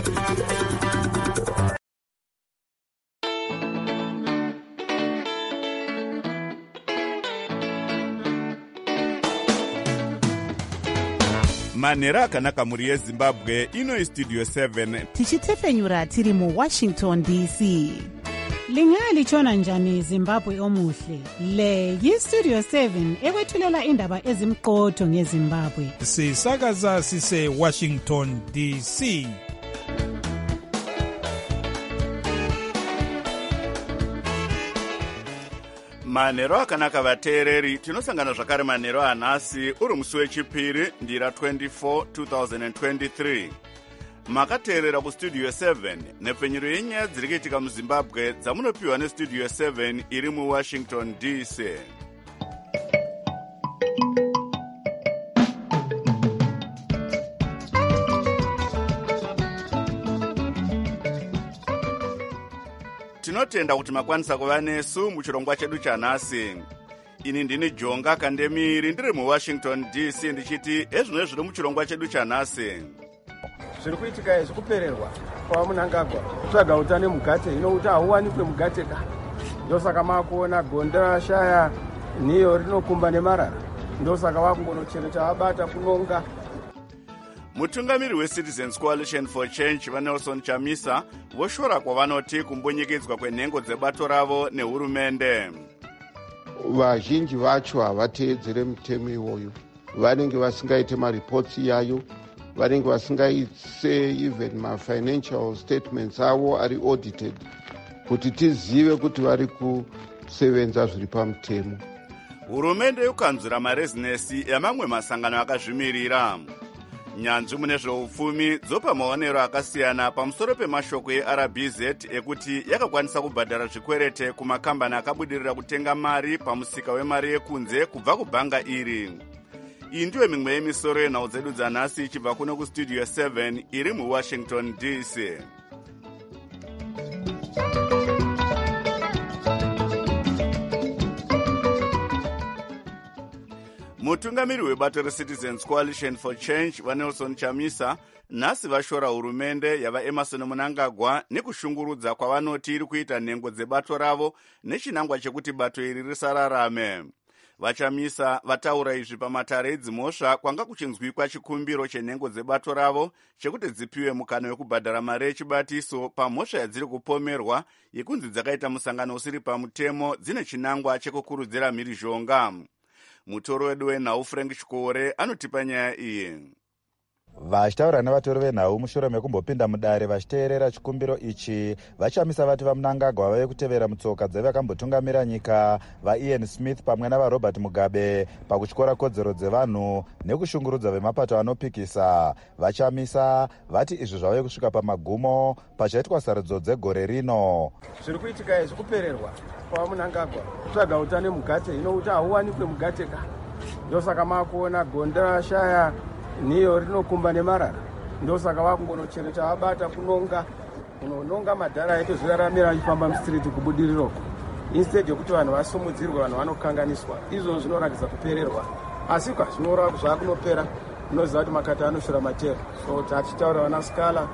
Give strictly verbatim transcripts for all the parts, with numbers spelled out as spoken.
manhero akanaka muri yezimbabwe. Ino istudio seven tichitefenyura tiri muwashington D C. Lingalitshona njani Zimbabwe omuhle? Le yistudio seven ekwethulela indaba ezimqotho ngeZimbabwe. Sisakaza sise Washington D C. manhero akanaka vateereri, tinosangana zvakare manhero anhasi uri musi wechipiri ndira twenty-four twenty twenty-three. Makateerera kustudio seven nepfenyuro yenyaya dziri kuitika muZimbabwe dzamunopiwa nestudio seven iri muWashington D C. Tinotenda kuti makwanisa kuva nesu muchirongwa chedu chanhasi. Ini ndini Jonga Kandemiri ndiri muWashington D C ndichiti ezvino zviri muchirongwa chedu chanhasi. Zviri kuitika izvi kupererwa kwaMunangagwa kutsvaga utano mugate, ino kuti hauwanikwe mugate ka. Ndosaka makuona gonda shaya niyo rinokumba nemarara. Ndosaka wakungonochereta abata kunonga. Mutungamiri weCitizens Coalition for Change vaNelson Chamisa voshora kwavanoti kumbunyikidzwa kwenhengo dzebato ravo nehurumende. Vazhinji vacho havateedzere mutemo iwoyo, vanenge vasingaite maripotsi yayo, vanenge vasingaise even mafinancial statements avo ari audited kuti tizive kuti vari kusevenza zviri pamutemo. Hurumende yokanzura marezinesi emamwe masangano akazvimirira. Nyanzvi mune zveupfumi dzopa maonero akasiyana pamusoro pemashoko eR B Z ekuti yakakwanisa kubhadhara zvikwerete kumakambani akabudirira kutenga mari pamusika wemari yekunze kubva kubhanga iri. Iyi ndiyo mimwe yemisoro yenhau dzedu dzanhasi ichibva kuno kustudio seven iri muWashington D C. Mutungamiri webato reCitizens Coalition for Change vaNelson Chamisa nhasi vashora hurumende yava Emmerson Mnangagwa nekushungurudza kwavanoti iri kuita nhengo dzebato ravo nechinangwa chekuti bato iri risararame. VaChamisa vataura izvi pamatare edzimhosva kwanga kuchinzwikwa chikumbiro chenhengo dzebato ravo chekuti dzipiwe mukana wekubhadhara mari yechibatiso pamhosva yadziri kupomerwa yekunzi dzakaita musangano usiri pamutemo dzine chinangwa chekukurudzira mhirizhonga. Mutoro wedu wenhau Frank Chikore anotipa nyaya iyi. Vachitaura nevatori venhau mushure mekumbopinda mudare vachiteerera chikumbiro ichi, VaChamisa vati vaMnangagwa vave kutevera mutsoka dzavakambotungamira nyika vaIan Smith pamwe navaRobert Mugabe pakutyora kodzero dzevanhu nekushungurudza vemapato anopikisa. VaChamisa vati izvi zvave kusvika pamagumo pachaitwa sarudzo dzegore rino. Zviri kuitika izvi kupererwa kwaMunangagwa kutsvaga utano mugate, ino kuti hauwanikwe mugate ka. Ndosaka makuona gonda shaya niyo rinokumba nemarara. Ndosaka wakungonochereta abata kunonga kunonga madhara aito zviraramira achifamba mustriti kubudiriroko. Instead yekuti vanhu vasumudzirwa, vanhu vanokanganiswa. Izvo zvinoratidza kupererwa. Asi kwa zvinoreva zvakunopera unoziva kuti makata anoshora matero. So tachitaura vana Skala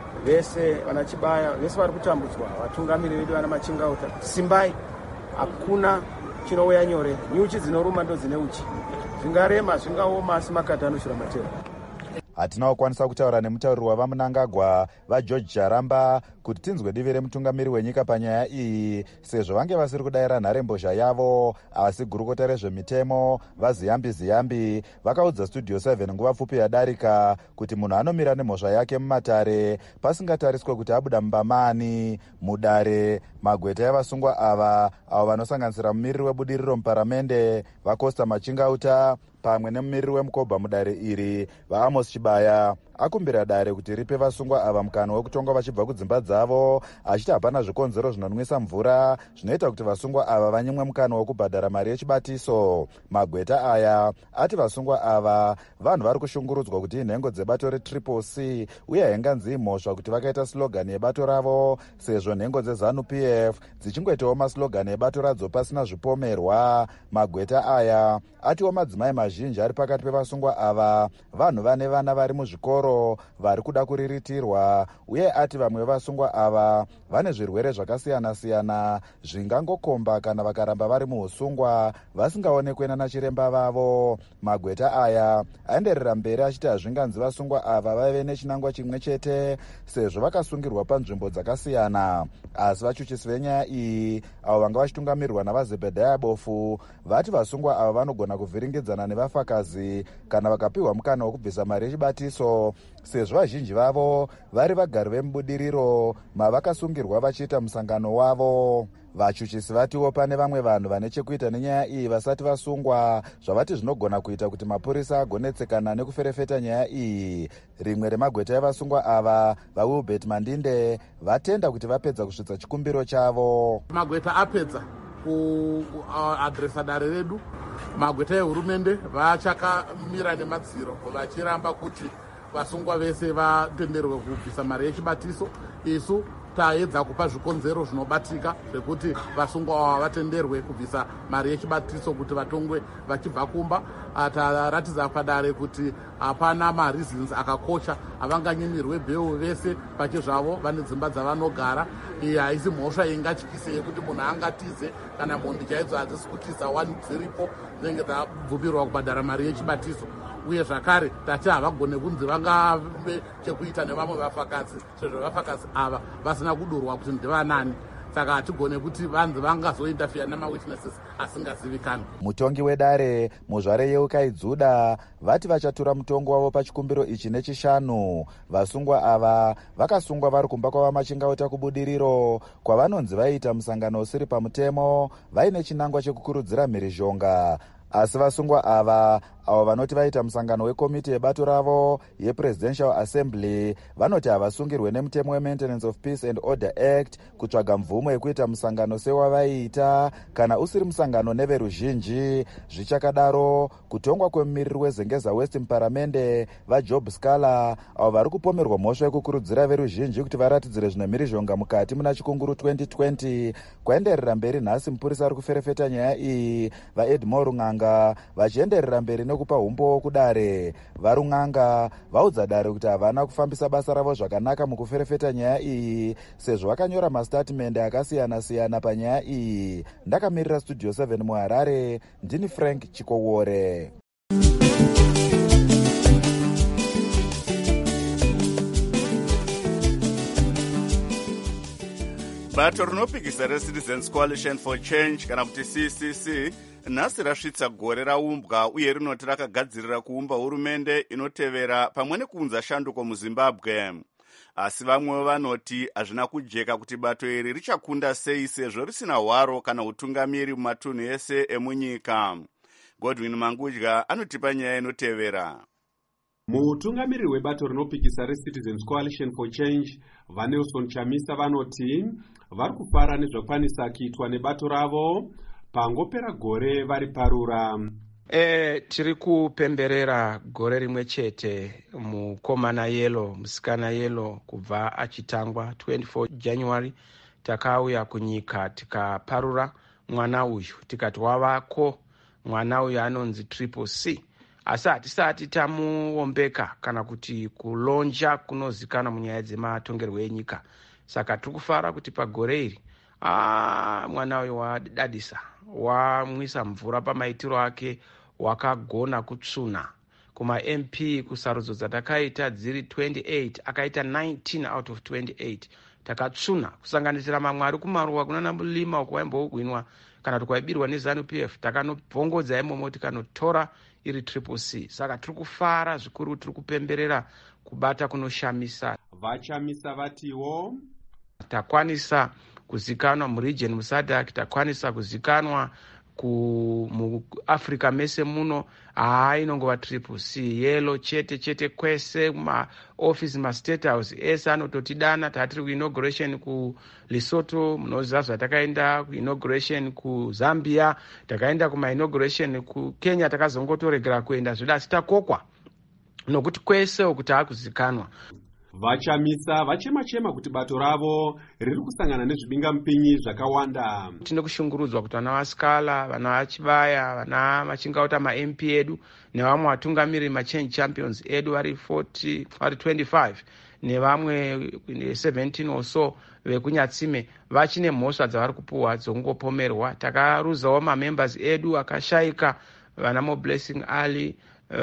vese vana Chibaya vese vari kutambudzwa, vatungamiri vedu vana Machingauta. Simbai, hakuna chinouya nyore. Nyuchi dzinoruma ndo dzine uchi. Zvingarema zvingaoma asi makata anoshora matero. Hatina kukwanisa kutaura nemutauriri wavaMnangagwa vaGeorge Jaramba kuti tinzwe divi remutungamiri wenyika panyaya iyi, sezvo vange vasiri kudayira nharembozha yavo. Asi gurukota rezvemitemo vaZiyambi Ziyambi vakaudza studio seven nguva pfupi yadarika kuti munhu anomira nemhosva yake mumatare pasingatariswe kuti abuda mumbamani. Mudare magweta yavasungwa ava avo vanosanganisira mumiriri webudiriro muparamende vaCosta Machingauta pamwe nemumiriri wemukobha mudare iri vaAmos Chibaya akumbira dare kuti ripe vasungwa ava mukana wekutonga vachibva kudzimba dzavo, achiti hapana zvikonzero zvinonwisa mvura zvinoita kuti vasungwa ava vanyimwe mukana wekubhadhara mari yechibatiso. Magweta aya ati vasungwa ava vanhu vari kushungurudzwa kuti inhengo dzebato reTriple C uye hainganzi mhosva kuti vakaita slogani yebato ravo, sezvo nhengo dzeZANU P F dzichingoitawo maslogani ebato radzo pasina zvipomerwa. Magweta aya atiwo madzimai mazhinji ari pakati pevasungwa ava vanhu vane vana vari muzvikoro pamusoro vari kuda kuriritirwa, uye ati vamwe vevasungwa ava vane zvirwere zvakasiyana-siyana zvingangokomba kana vakaramba vari muusungwa vasingaonekwe nana chiremba vavo. Magweta aya aenderera mberi achiti hazvinganzi vasungwa ava vaive nechinangwa chimwe chete sezvo vakasungirwa panzvimbo dzakasiyana. Asi vachuchisi venyaya iyi avo vanga vachitungamirirwa navazebhedhaya bofu vati vasungwa ava vanogona kuvhiringidzana nevafakazi kana vakapiwa mukana wokubvisa mari yechibatiso, sezvo vazhinji vavo vari vagari vemubudiriro mavakasungirwa vachiita musangano wavo. Vachuchisi vatiwo pane vamwe vanhu vane chekuita nenyaya iyi vasati vasungwa zvavati zvinogona kuita kuti mapurisa agonetsekana nekuferefeta nyaya iyi. Rimwe remagweta evasungwa ava, vaWilbert Mandinde, vatenda kuti vapedza kusvitsa chikumbiro chavo. Magweta apedza kuadresa dare redu. Magweta ehurumende vachakamira nemadziro vachiramba kuti vasungwa vese vatenderwe kubvisa mari yechibatiso. Isu taedza kupa zvikonzero zvinobatika zvekuti vasungwa ava vatenderwe kubvisa mari yechibatiso kuti vatongwe vachibva kumba. Taratidza padare kuti hapana mareasons akakosha avanganyimirwe bheu vese pachezvavo vane dzimba dzavanogara. Iyi haisi mhosva ingatyise yekuti munhu angatize kana mhondi chaidzo hadzisi kutiza wani dziripo dzinenge dzabvumirwa kubhadhara mari yechibatiso. Uye zvakare tati havagone kunzi vangave chekuita nevamwe vafakadzi sezvo vafakadzi ava vasina kudurwa kuti ndevanani. Saka hatigone kuti vanzi vangazointerfere namawitnesses asingazivikani. Mutongi wedare muzvare Yeukai Dzuda vati vachatura mutongo wavo pachikumbiro ichi nechishanu. Vasungwa ava vakasungwa vari kumba kwava machingauta kubudiriro kwavanonzi vaiita musangano usiri pamutemo vaine chinangwa chekukurudzira mhirizhonga. Asi vasungwa ava avo vanoti vaita musangano wekomiti yebato ravo yePresidential Assembly vanoti havasungirwe nemutemo weMaintenance of Peace and Order Act kutsvaga mvumo yekuita musangano sewavaiita kana usiri musangano neveruzhinji. Zvichakadaro, kutongwa kwemumiriri wezengeza West muparamende vaJob Scala avo vari kupomerwa mhosva yekukurudzira veruzhinji kuti varatidzire zvine mhirizhonga mukati muna chikunguru twenty twenty kwaenderera mberi. Nhasi mupurisa ari kuferefeta nyaya iyi, vaEdmore Rung'anga vachienderera mberi nekupa umbo kudare. Varung'anga vaudza dare kuti havana kufambisa basa ravo zvakanaka mukuferefeta nyaya iyi sezvo vakanyora mastatimende akasiyana-siyana panyaya iyi. Ndakamirira Studio seven muHarare, ndini Frank Chikowore. Bato rinopikisa reCitizens Coalition for Change kana kuti C C C nhasi rasvitsa gore raumbwa uye rinoti rakagadzirira kuumba hurumende inotevera pamwe nekuunza shanduko muZimbabwe. Asi vamwe vanoti hazvina kujeka kuti bato iri richakunda sei sezvo risina hwaro kana utungamiri mumatunhu ese emunyika. Godwin Mangudya anotipa nyaya inotevera. Mutungamiri webato rinopikisa reCitizens Coalition for Change vaNelson Chamisa vanoti vari kufara nezvakwanisa kuitwa nebato ravo pangopera gore vari parura. E, tiri kupemberera gore rimwe chete mukomana yelo musikana yelo kubva achitangwa twenty-four January takauya kunyika tikaparura mwana uyu tikati wavako. Mwana uyu anonzi Triple C. Asi hatisati tamuombeka kana kuti kulonja kunozikanwa munyaya dzematongerwo enyika. Saka tiri kufara kuti pagore iri ah, mwana uyu wadadisa, wamwisa mvura pamaitiro ake, wakagona kutsuna. Kuma M P kusarudzo dzatakaita dziri twenty-eight akaita nineteen out of twenty-eight takatsuna, kusanganisira mamwe ari kumaruwa kunana Mulima uko waimbogwinwa kana tukwaibirwa neZANU P F takanobvongodza imomo tikanotora iri Triple C. Saka tiri kufara zvikuru, tiri kupemberera kubata kunoshamisa. Vachamisa vatiwo takwanisa kuzikanwa muregion muSADC, takwanisa kuzikanwa ku muAfrica mese muno. Haa inongova Triple C yelo chete chete kwese ma office ma state house ese anototidana. Tatiri ku inauguration ku Lesotho, munoziva takaenda ku inauguration ku Zambia, takaenda kuma inauguration ku Kenya, takazongotoregera kuenda zvoda sitakokwa nokuti kwese okuti akuzikanwa. Vachamisa vachema-chema kuti bato ravo riri kusangana nezvibingamupinyi zvakawanda. Tine kushungurudzwa kuti vana vasikala, vana vachibaya, vana vachingauta ma-M P edu nevamwe vatungamiriri ma-change champions edu vari forty, vari twenty-five nevamwe seventeen or so vekunyatsime vachine mhosva dzavari kupuhwa dzokungopomerwa. Takaruzawo mamembers edu akashayika, vana Mo Blessing Ali,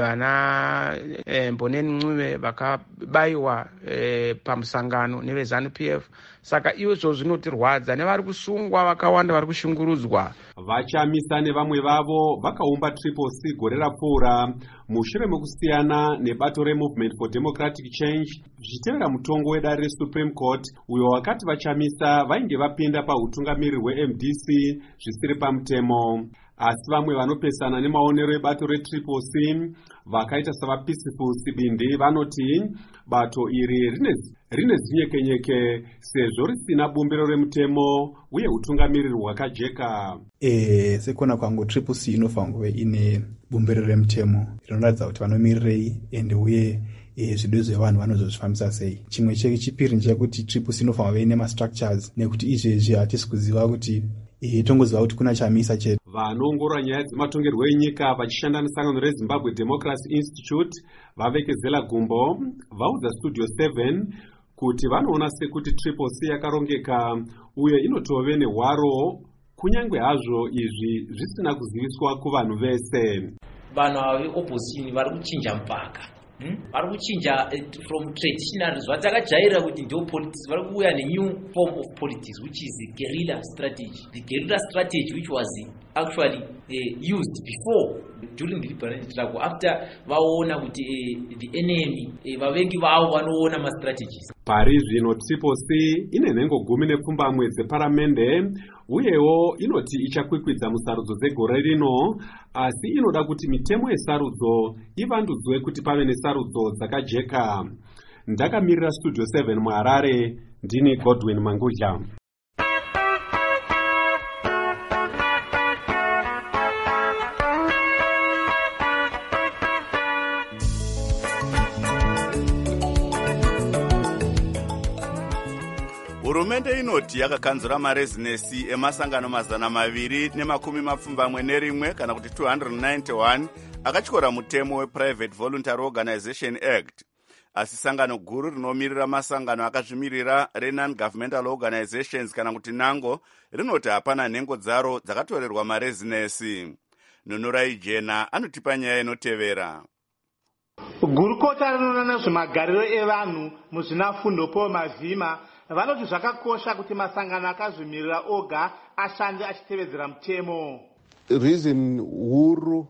vana eh, Mboneni Ncube vakabayiwa eh, pamusangano nevezanu P F. Saka izvo zvinotirwadza, nevari kusungwa vakawanda vari kushungurudzwa. Vachamisa nevamwe vavo vakaumba Triple C gore rapfuura mushure mekusiyana nebato reMovement for Democratic Change zvichitevera mutongo wedare reSupreme Court uyo wakati vachamisa vainge vapinda pautungamiriri hwe-M D C zvisiri pamutemo. Asi vamwe vanopesana nemaonero ebato reTriple C vakaita savaPeaceful Sibindi vanoti bato iri rine, rine zinyekenyeke sezvo risina bumbiro remutemo uye utungamiriri hwakajeka. E, sekuona kwangu Triple C inofanirwa kuve ine bumbiro remutemo rinoratidza kuti vanomirirei ende uye e, zvido zvevanhu vanozozvifambisa sei. Chimwe chechipiri ndechekuti Triple C inofanirwa kuve ine ma-structures nekuti izvezvi hatisi kuziva kuti e, tongoziva kuti kuna Chamisa chete. Vanoongorora nyaya dzematongerwo enyika vachishanda nesangano reZimbabwe Democracy Institute vavekezela gumbo vaudza Studio seven kuti vanoona sekuti Triple C yakarongeka uye inotove nehwaro kunyange hazvo izvi zvisina kuziviswa kuvanhu vese. Vanhu veopposition vari kuchinja mpaka vari kuchinja from traditional zvatakajaira kuti ndio politics, vari kuuya nenew form of politics which is the guerrilla strategy. The guerrilla strategy which was actually uh, used before during the liberation struggle after vaona kuti uh, the enemy uh, vavengi vavo vanoona ma strategies. Pari zvino Triple C ine nhengo gumi nepfumbamwe dzeparamende uyewo inoti ichakwikwidza musarudzo dzegore rino, asi inoda kuti mitemo yesarudzo ivandudzwe kuti pave nesarudzo dzakajeka. Ndakamirira Studio seven muHarare, ndini Godwin Mangudya. Hurumende inoti yakakanzura marezinesi emasangano mazana maviri nemakumi mapfumbamwe nerimwe kana kuti two hundred ninety-one akatyora mutemo wePrivate Voluntary Organization Act. Asi sangano guru rinomirira masangano akazvimirira reNon-Governmental Organizations kana kuti NANGO rinoti hapana nhengo dzaro dzakatorerwa marezinesi. Nunurai Jena anotipa nyaya inotevera. Gurukota rinoona nezvemagariro evanhu muzvinafundo Paul Mavhima vanoti zvakakosha kuti masangano akazvimirira oga ashande achitevedzera mutemo. Reason huru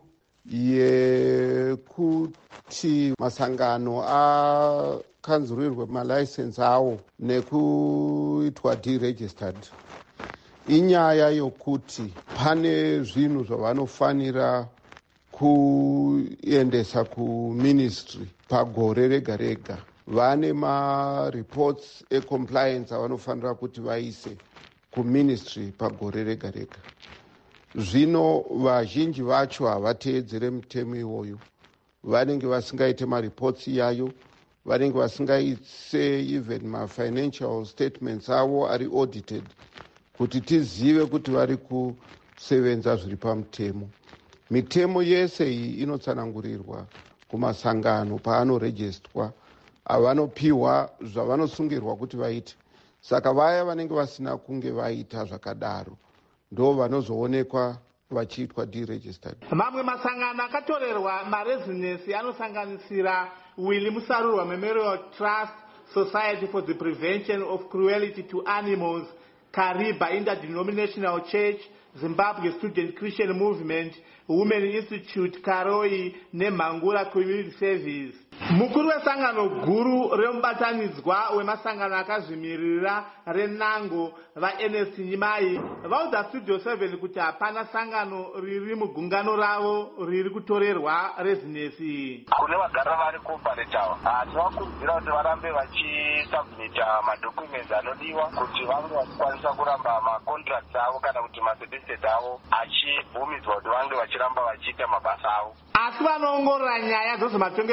yekuti masangano akanzurirwe malicense awo nekuitwa deregistered inyaya yokuti pane zvinhu zvavanofanira kuendesa kuministry pagore rega rega. Vane ma-reports e-compliance avanofanira kuti vaise kuministry pagore rega rega. Zvino vazhinji vacho havateedzere mutemo iwoyo. Vanenge vasingaite ma-reports iyayo, vanenge vasingaise even ma-financial statements avo ari audited kuti tizive kuti vari kusevenza zviri pamutemo. Mitemo yese iyi inotsanangurirwa kumasangano paanorejistwa avanopiwa zvavanosungirwa kuti vaite. Saka vaya vanenge vasina kunge vaita zvakadaro ndo vanozoonekwa vachiitwa deregistered. Mamwe masangano akatorerwa marezinesi anosanganisira Willy Musarurwa Memorial Trust, Society for the Prevention of Cruelty to Animals, Kariba Interdenominational Church, Zimbabwe Student Christian Movement, Women Institute, Karoi neMangula Community Service. Mukuru wesangano guru remubatanidzwa wemasangano akazvimirira reNango vaEnest Nyimai vaudza Studio seven kuti hapana sangano riri mugungano ravo riri kutorerwa rezinesi. Kune vagara vari kuoparetawa tinovakurudzira kuti varambe vachisubmita madhokuments anodiwa kuti vange vachikwanisa kuramba macontracts avo kana kuti macertificate avo achibvumidzwa kuti vange vachiramba vachiita mabasa avo. Asi vanoongorora nyaya dzezvematongerwo enyika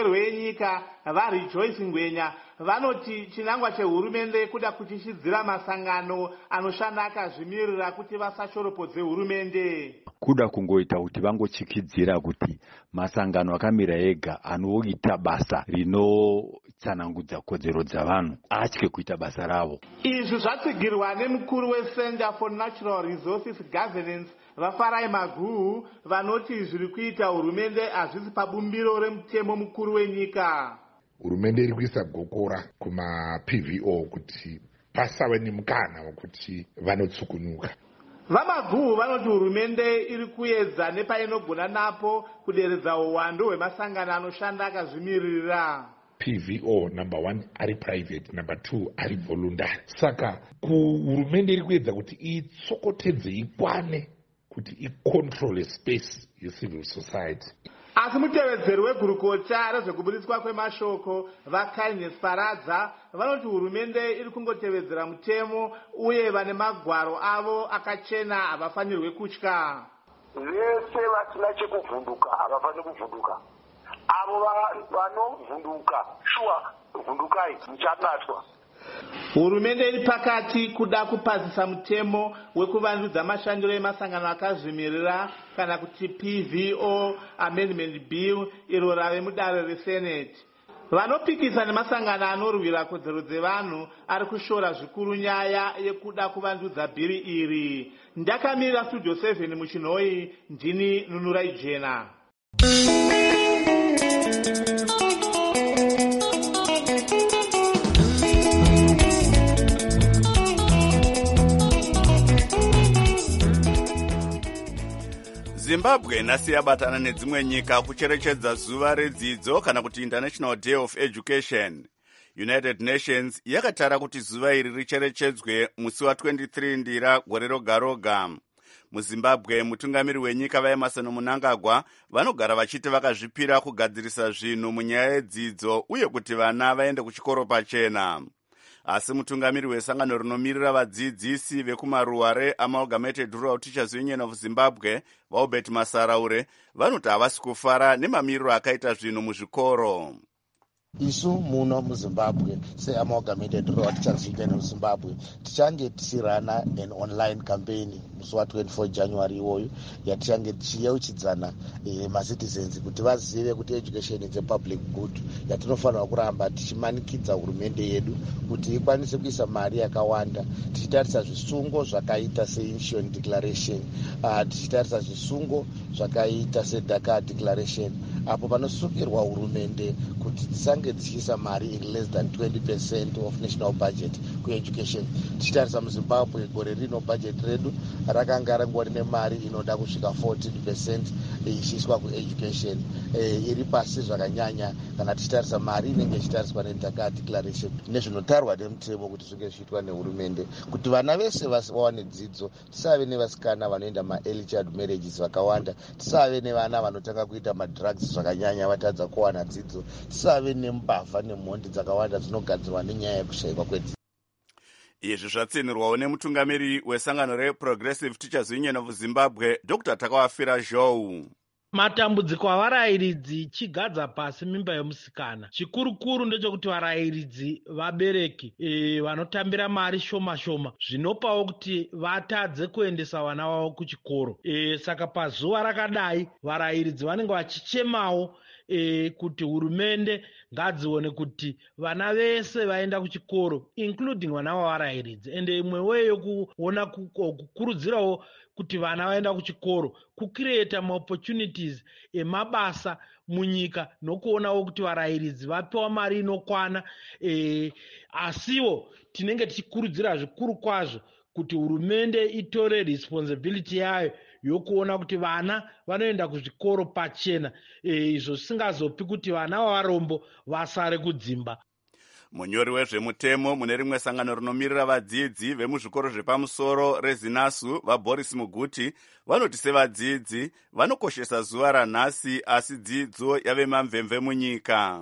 wenyika vaRejoice Ngwenya vanoti chinangwa chehurumende kuda kuchishidzira masangano anoshanda akazvimirira kuti vasashoropodze hurumende. Kuda kungoita kuti vangochikidzira kuti masangano akamira ega anoita basa rinotsanangudza kodzero dzavanhu atye kuita basa ravo. Izvi zvatsigirwa nemukuru weCenter for Natural Resources Governance vaFarai Maguhu vanoti zviri kuita hurumende hazvisi pabumbiro remutemo mukuru wenyika. Hurumende iri kuisa gokora kuma-P V O kuti pasave nemukana wekuti vanotsukunuka. VaMaguhu vanoti hurumende iri kuedza nepainogona napo kuderedza uwandu hwemasangano anoshanda akazvimirira. P V O number one ari private, number two ari voluntary. Saka hurumende iri kuedza kuti itsokotedze ikwane kuti icontrol space yecivil society. Asi mutevedzeri wegurukota rezvekuburitswa kwemashoko vaKindness Paradza vanoti hurumende iri kungotevedzera mutemo uye vane magwaro avo akachena havafanirwe kutya. Vese vasina chekuvhunduka havafaniri kuvhunduka. Avo vanovhunduka shuwa vhundukai muchabatwa. Hurumende iri pakati kuda kupasisa mutemo wekuvandudza mashandiro emasangano akazvimirira kana kuti P V O Amendment Bill iro rave mudare reSenate. Vanopikisa nemasangano anorwira kodzero dzevanhu ari kushora zvikuru nyaya yekuda kuvandudza bhiri iri. Ndakamirira Studio seven muchinhoi, ndini Nunurai Jena. Zimbabwe nhasi yabatana nedzimwe nyika kucherechedza zuva redzidzo kana kuti International Day of Education. United Nations yakatara kuti zuva iri richerechedzwe musi wa-twenty-three ndira gore roga roga. MuZimbabwe mutungamiri wenyika vaEmmerson Mnangagwa vanogara vachiti vakazvipira kugadzirisa zvinhu munyaya yedzidzo uye kuti vana vaende kuchikoro pachena. Asi mutungamiri wesangano rinomirira vadzidzisi vekumaruware Amalgamated Rural Teachers Union of Zimbabwe vaUbert Masaraure vanoti havasi kufara nemamiriro akaita zvinhu muzvikoro. Isu muno muZimbabwe seAmalgamated Rural Teachers Union of Zimbabwe tichange tisirana an online campaign musi wa-twenty-four January iwoyo yatichange tichiyeuchidzana eh, macitizens kuti vazive kuti education is a public good yatinofanira kuramba tichimanikidza hurumende yedu kuti ikwanise kuisa mari yakawanda tichitarisa zvisungo zvakaita seIncheon Declaration, uh, tichitarisa zvisungo zvakaita seDhaka Declaration apo panosukirwa hurumende kuti tisange tichiisa mari in less than twenty percent of national budget kueducation. Tichitarisa muZimbabwe gore rino budget redu rakanga rangwa rine mari inoda kusvika fourteen percent ichiiswa kueducation, e, iri pasi zvakanyanya kana tichitarisa mari inenge ichitariswa neDhaka Declaration nezvinotarwa nemutemo kuti zvinge zviitwa nehurumende kuti vana vese vawane dzidzo. Tisave nevasikana vanoenda ma-early child marriages vakawanda, tisave nevana vanotanga kuita madrugs zvakanyanya vatadza kuwana dzidzo, tisave nembavha nemhondi dzakawanda dzinogadzirwa nenyaya yekushaikwa kwedzidzo. Izvi zvatsinirwawo nemutungamiri wesangano reProgressive Teachers Union of Zimbabwe Doctor Takawafira Zhou. Matambudziko avarayiridzi chigadza pasi mimba yomusikana. Chikurukuru ndechekuti varayiridzi vabereki e, vanotambira mari shoma shoma zvinopawo kuti vatadze kuendesa vana vavo kuchikoro. E, saka pazuva rakadai varayiridzi vanenge vachichemawo e, kuti hurumende ngadzione kuti vana vese vaenda kuchikoro including vana vavarayiridzi. Ende imwe weyo yokuona kukurudzirawo kuti vana vaenda kuchikoro kucreata maopportunities emabasa munyika nokuonawo kuti varayiridzi vapiwa mari inokwana. E, asiwo tinenge tichikurudzira zvikuru kwazvo kuti hurumende itore responsibility yayo yokuona kuti vana vanoenda kuzvikoro pachena, e, izvo zvisingazopi kuti vana vavarombo vasare kudzimba. Munyori wezvemutemo mune rimwe sangano rinomirira vadzidzi vemuzvikoro zvepamusoro reZinasu vaBoris Muguti vanoti sevadzidzi vanokoshesa zuva ranhasi asi dzidzo yave mamvemve munyika.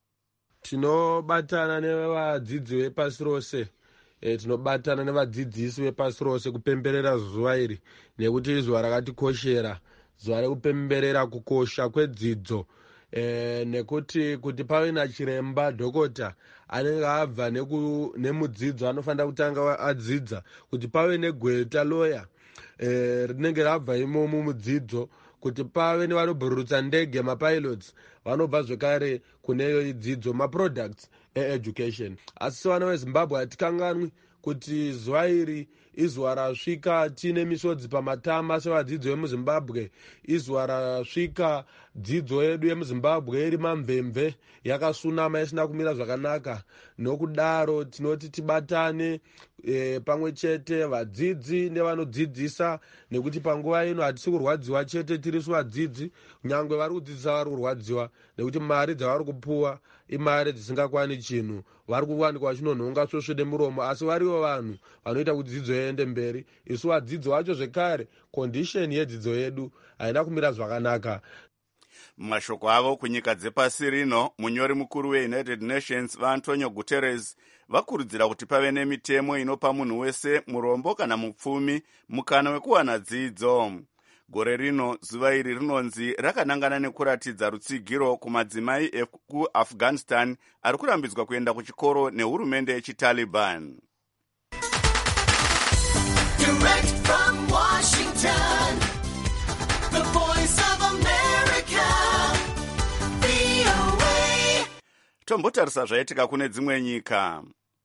Tinobatana nevadzidzi vepasi rose, e, tinobatana nevadzidzisi vepasi rose kupemberera zuva iri nekuti izuva rakatikoshera, zuva rekupemberera kukosha kwedzidzo e, nekuti kuti pave nachiremba dhokota anenge abva nemudzidzo anofanira kutanga adzidza, kuti pave negweta loya e, rinenge rabva imomo mudzidzo, kuti pave nevanobhururutsa ndege mapilots vanobva zvekare kuneyo dzidzo maproducts e-education. Asi sevana vezimbabwe hatikanganwi kuti zuva iri izuva rasvika tiine misodzi pamatama sevadzidzi vemuzimbabwe, izuva rasvika dzidzo yedu yemuzimbabwe iri mamvemve yakasunama isina kumira zvakanaka. Nokudaro tinoti tibatane e, pamwe chete vadzidzi nevanodzidzisa, nekuti panguva ino hatisi kurwadziwa chete tirisu vadzidzi, nyangwe vari kudzidzisa vari kurwadziwa nekuti mari dzavari kupuwa imari dzisingakwani chinhu, vari kuwanikwa chinonhonga svosvede muromo, asi varivo vanhu vanoita kuti dzidzo iende mberi. Isu vadzidzi vacho zvekare condition yedzidzo yedu haina kumira zvakanaka. Mumashoko avo kunyika dzepasi rino, munyori mukuru weUnited Nations vaAntonio Guterres vakurudzira kuti pave nemitemo inopa munhu wese, murombo kana mupfumi, mukana wekuwana dzidzo. Gore rino zuva iri rinonzi rakanangana nekuratidza rutsigiro kumadzimai ekuafghanistan ari kurambidzwa kuenda kuchikoro nehurumende yechiTaliban. Direct from Washington, the voice of America, V O A. Tombotarisa zvaitika kune dzimwe nyika.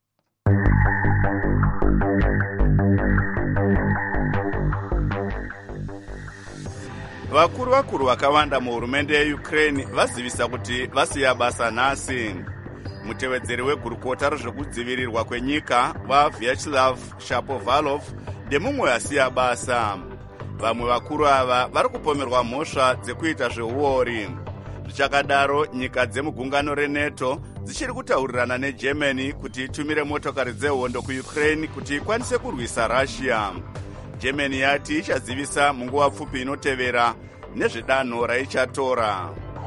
Vakuru vakuru vakawanda muhurumende yeUkraine vazivisa kuti vasiya basa nhasi. Mutevedzeri wegurukota rezvekudzivirirwa kwenyika vaVyacheslav Shapovalov ndemumwe asiya basa. Vamwe vakuru ava vari kupomerwa mhosva dzekuita zveuori. Zvichakadaro, nyika dzemugungano reNATO dzichiri kutaurirana neGermany kuti itumire motokari dzehondo kuUkraine kuti ikwanise kurwisa Russia. Germany yati ichazivisa munguva pfupi inotevera nezvedanho raichatora.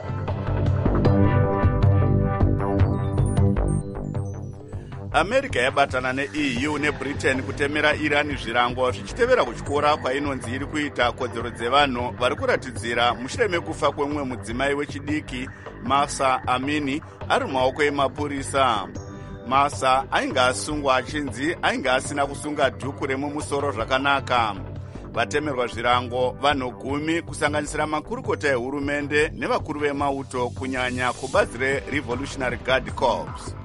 America yabatana neE U neBritain kutemera Iran zvirango zvichitevera kutyora kwainonzi iri kuita kodzero dzevanhu vari kuratidzira mushure mekufa kwemumwe mudzimai wechidiki Mahsa Amini ari mumaoko emapurisa. Mahsa ainge asungwa achinzi ainge asina kusunga dhuku remumusoro zvakanaka. Vatemerwa zvirango vanhu gumi kusanganisira makurukota ehurumende nevakuru vemauto kunyanya kubazi reRevolutionary Guard Corps.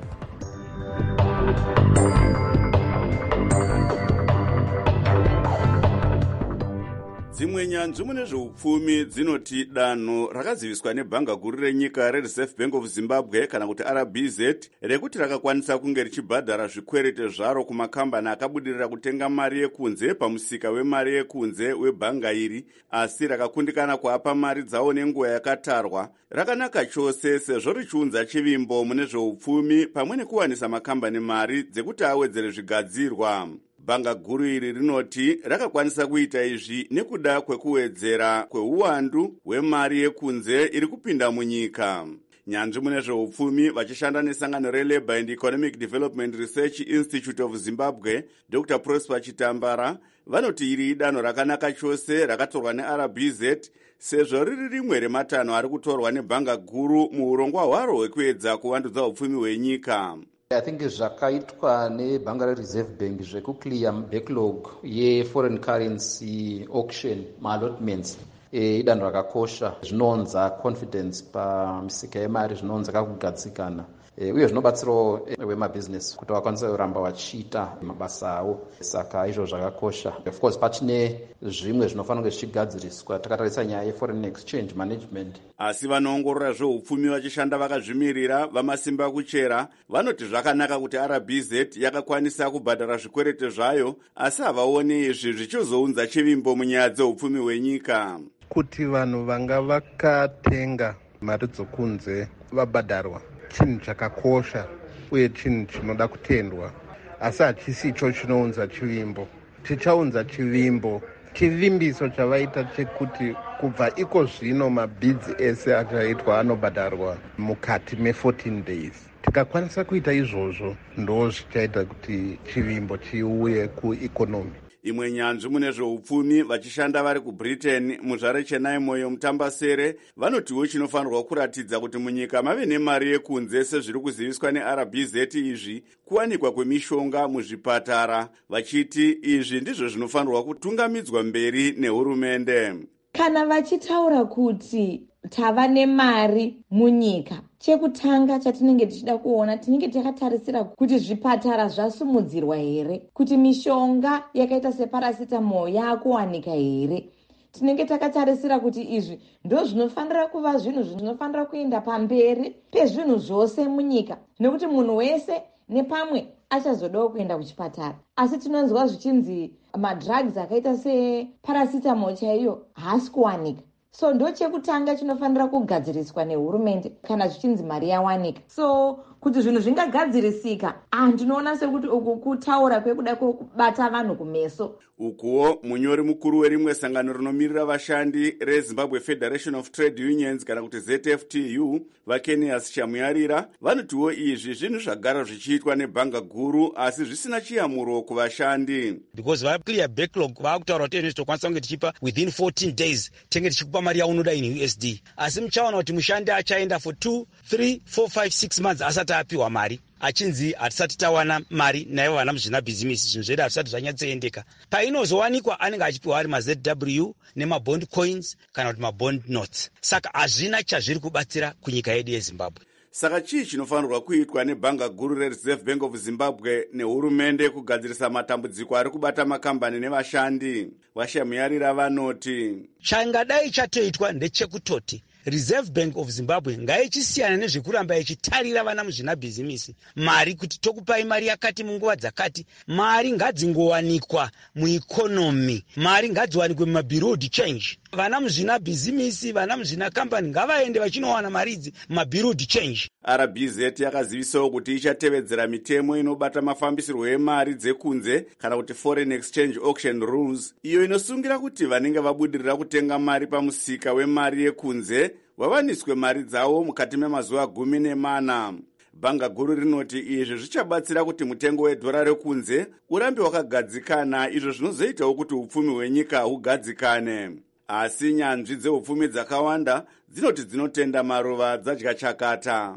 Dzimwe nyanzvi mune zveupfumi dzinoti danho rakaziviswa nebhanga guru renyika reReserve Bank of Zimbabwe kana kuti R B Z rekuti rakakwanisa kunge richibhadhara zvikwerete zvaro kumakambani akabudirira kutenga mari yekunze pamusika wemari yekunze webhanga iri, asi rakakundikana kuapa mari dzawo nenguva yakatarwa, rakanaka chose sezvo richiunza chivimbo mune zveupfumi pamwe nekuwanisa makambani mari dzekuti awedzere zvigadzirwa. Bhanga guru iri rinoti rakakwanisa kuita izvi nekuda kwekuwedzera kweuwandu hwemari yekunze iri kupinda munyika. Nyanzvi mune zveupfumi vachishanda nesangano reLabour and Economic Development Research Institute of Zimbabwe, Doctor Prosper Chitambara, vanoti iri danho rakanaka chose rakatorwa neR B Z sezvo riri rimwe rematanho ari kutorwa nebhanga guru muurongwa hwaro hwekuedza kuvandudza upfumi hwenyika. I think zvakaitwa nebhanga reReserve Bank zvekuclear backlog yeforeign currency auction maalotments idanho rakakosha, zvinounza confidence pamisika yemari, zvinounza kakugadzikana uye zvinobatsirawo wemabhizinesi kuti vakwanise kuramba vachiita mabasa avo. Saka izvo zvakakosha. Of course pachine zvimwe zvinofanira kunge zvichigadziriswa takatarisa nyaya yeforeign exchange management. Asi vanoongorora zveupfumi vachishanda vakazvimirira vamasimba kuchera vanoti zvakanaka kuti R B Z yakakwanisa kubhadhara zvikwerete zvayo, asi havaoni izvi zvichizounza chivimbo munyaya dzeupfumi hwenyika. Kuti vanhu vanga vakatenga mari dzokunze vabhadharwa chinhu chakakosha uye chinhu chinoda kutendwa, asi hachisi icho chinounza chivimbo. Chichaunza chivimbo chivimbiso chavaita chekuti kubva iko zvino mabhidzi ese achaitwa anobhadharwa mukati me14 days. Tikakwanisa kuita izvozvo ndo zvichaita kuti chivimbo chiuye kuekonomi. imwe nyanzvi mune zveupfumi vachishanda vari kubritain muzvare chenaimoyo mutambasere vanotiwo chinofanirwa kuratidza kuti munyika mave nemari yekunze sezviri kuziviswa neR B Z izvi kuwanikwa kwemishonga muzvipatara, vachiti izvi ndizvo zvinofanirwa kutungamidzwa mberi nehurumende. Kana vachitaura kuti tava nemari munyika, chekutanga chatinenge tichida kuona, tinenge takatarisira kuti zvipatara zvasumudzirwa here, kuti mishonga yakaita separacetamol yakuwanika here. Tinenge takatarisira kuti izvi ndo zvinofanira kuva zvinhu zvinofanira kuenda pamberi pezvinhu zvose munyika, nekuti munhu wese nepamwe achazodawo kuenda kuchipatara. Asi tinonzwa zvichinzi madrugs akaita separacetamol chaiyo haasi kuwanika. So ndo chekutanga chinofanira kugadziriswa nehurumende kana zvichinzi mari yawanika. So kuti zvinhu zvingagadzirisika, ah ndinoona sekuti uku kutaura kwekuda kubata vanhu kumeso. Ukuwo munyori mukuru werimwe sangano rinomirira vashandi reZimbabwe Federation of Trade Unions kana kuti Z F T U vaKenias Chamuyarira vanotiwo izvi zvinhu zvagara zvichiitwa nebhanga guru asi zvisina chiyamuro kuvashandi. Because va clear backlog vakutaura kuti tokwanisa kunge tichipa within fourteen days tenge tichikupa mari yaunoda in U S D. Asi muchaona kuti mushandi achaenda for two, three, four, five, six months asati apiwa mari. Achinzi hatisati tawana mari naivo vana muzvina bhizimisi zvinhu zvedu hatisati zvanyatsoendeka. Painozowanikwa anenge achipiwa ari maZ W nemabond coins kana kuti mabond notes. Saka hazvina chazviri kubatsira kunyika yedu yeZimbabwe. Saka chii chinofanirwa kuitwa nebhanga guru reReserve Bank of Zimbabwe nehurumende kugadzirisa matambudziko ari kubata makambani nevashandi? Vashamuyarira vanoti changadai chatoitwa ndechekutoti Reserve Bank of Zimbabwe ngaichisiyana nezvekuramba ichitarira vana muzvina bhizimisi mari kuti tokupai mari yakati munguva dzakati. Mari ngadzingowanikwa mueconomy, mari ngadziwanikwe mumabiro de change. Vana muzvina bhizimisi, vana muzvina kambani ngavaende vachinowana mari idzi mumabiro de change. R B Z yakazivisawo kuti ichatevedzera mitemo inobata mafambisirwo emari dzekunze kana kuti foreign exchange auction rules, iyo inosungira kuti vanenge vabudirira kutenga mari pamusika wemari yekunze vawaniswe mari dzavo mukati memazuva gumi nemana. Bhanga guru rinoti izvi zvichabatsira kuti mutengo wedhora rekunze urambe wakagadzikana, izvo zvinozoitawo kuti upfumi hwenyika hugadzikane. Asi nyanzvi dzeupfumi dzakawanda dzinoti dzinotenda maruva dzadya chakata.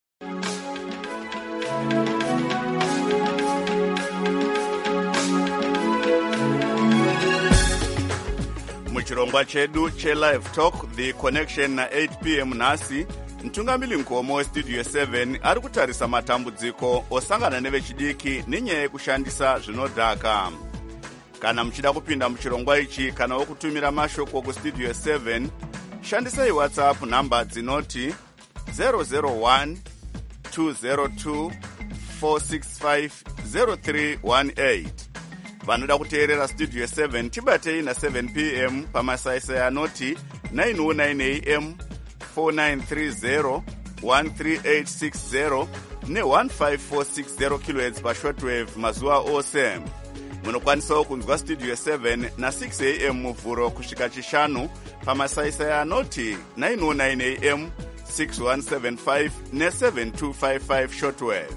Muchirongwa chedu che-Live Talk The Connection na eight p m nhasi, mtungamiri mkomo westudio seven ari kutarisa matambudziko osangana nevechidiki nenyaya yekushandisa zvinodhaka. Kana muchida kupinda muchirongwa ichi kana wokutumira mashoko kustudio seven, shandisai WhatsApp namba dzinoti zero zero one two zero two four six five zero three one eight. Vanoda kuteerera studio seven tibatei na seven p m pamasaisai anoti nine oh nine a m four nine three zero one three eight six zero ne one five four six zero kilohertz pashortwave mazuva ose. Munokwanisawo kunzwa studio seven na six a m muvhuro kusvika chishanu pamasaisai anoti nine oh nine a m six one seven five ne seven two five five shortwave.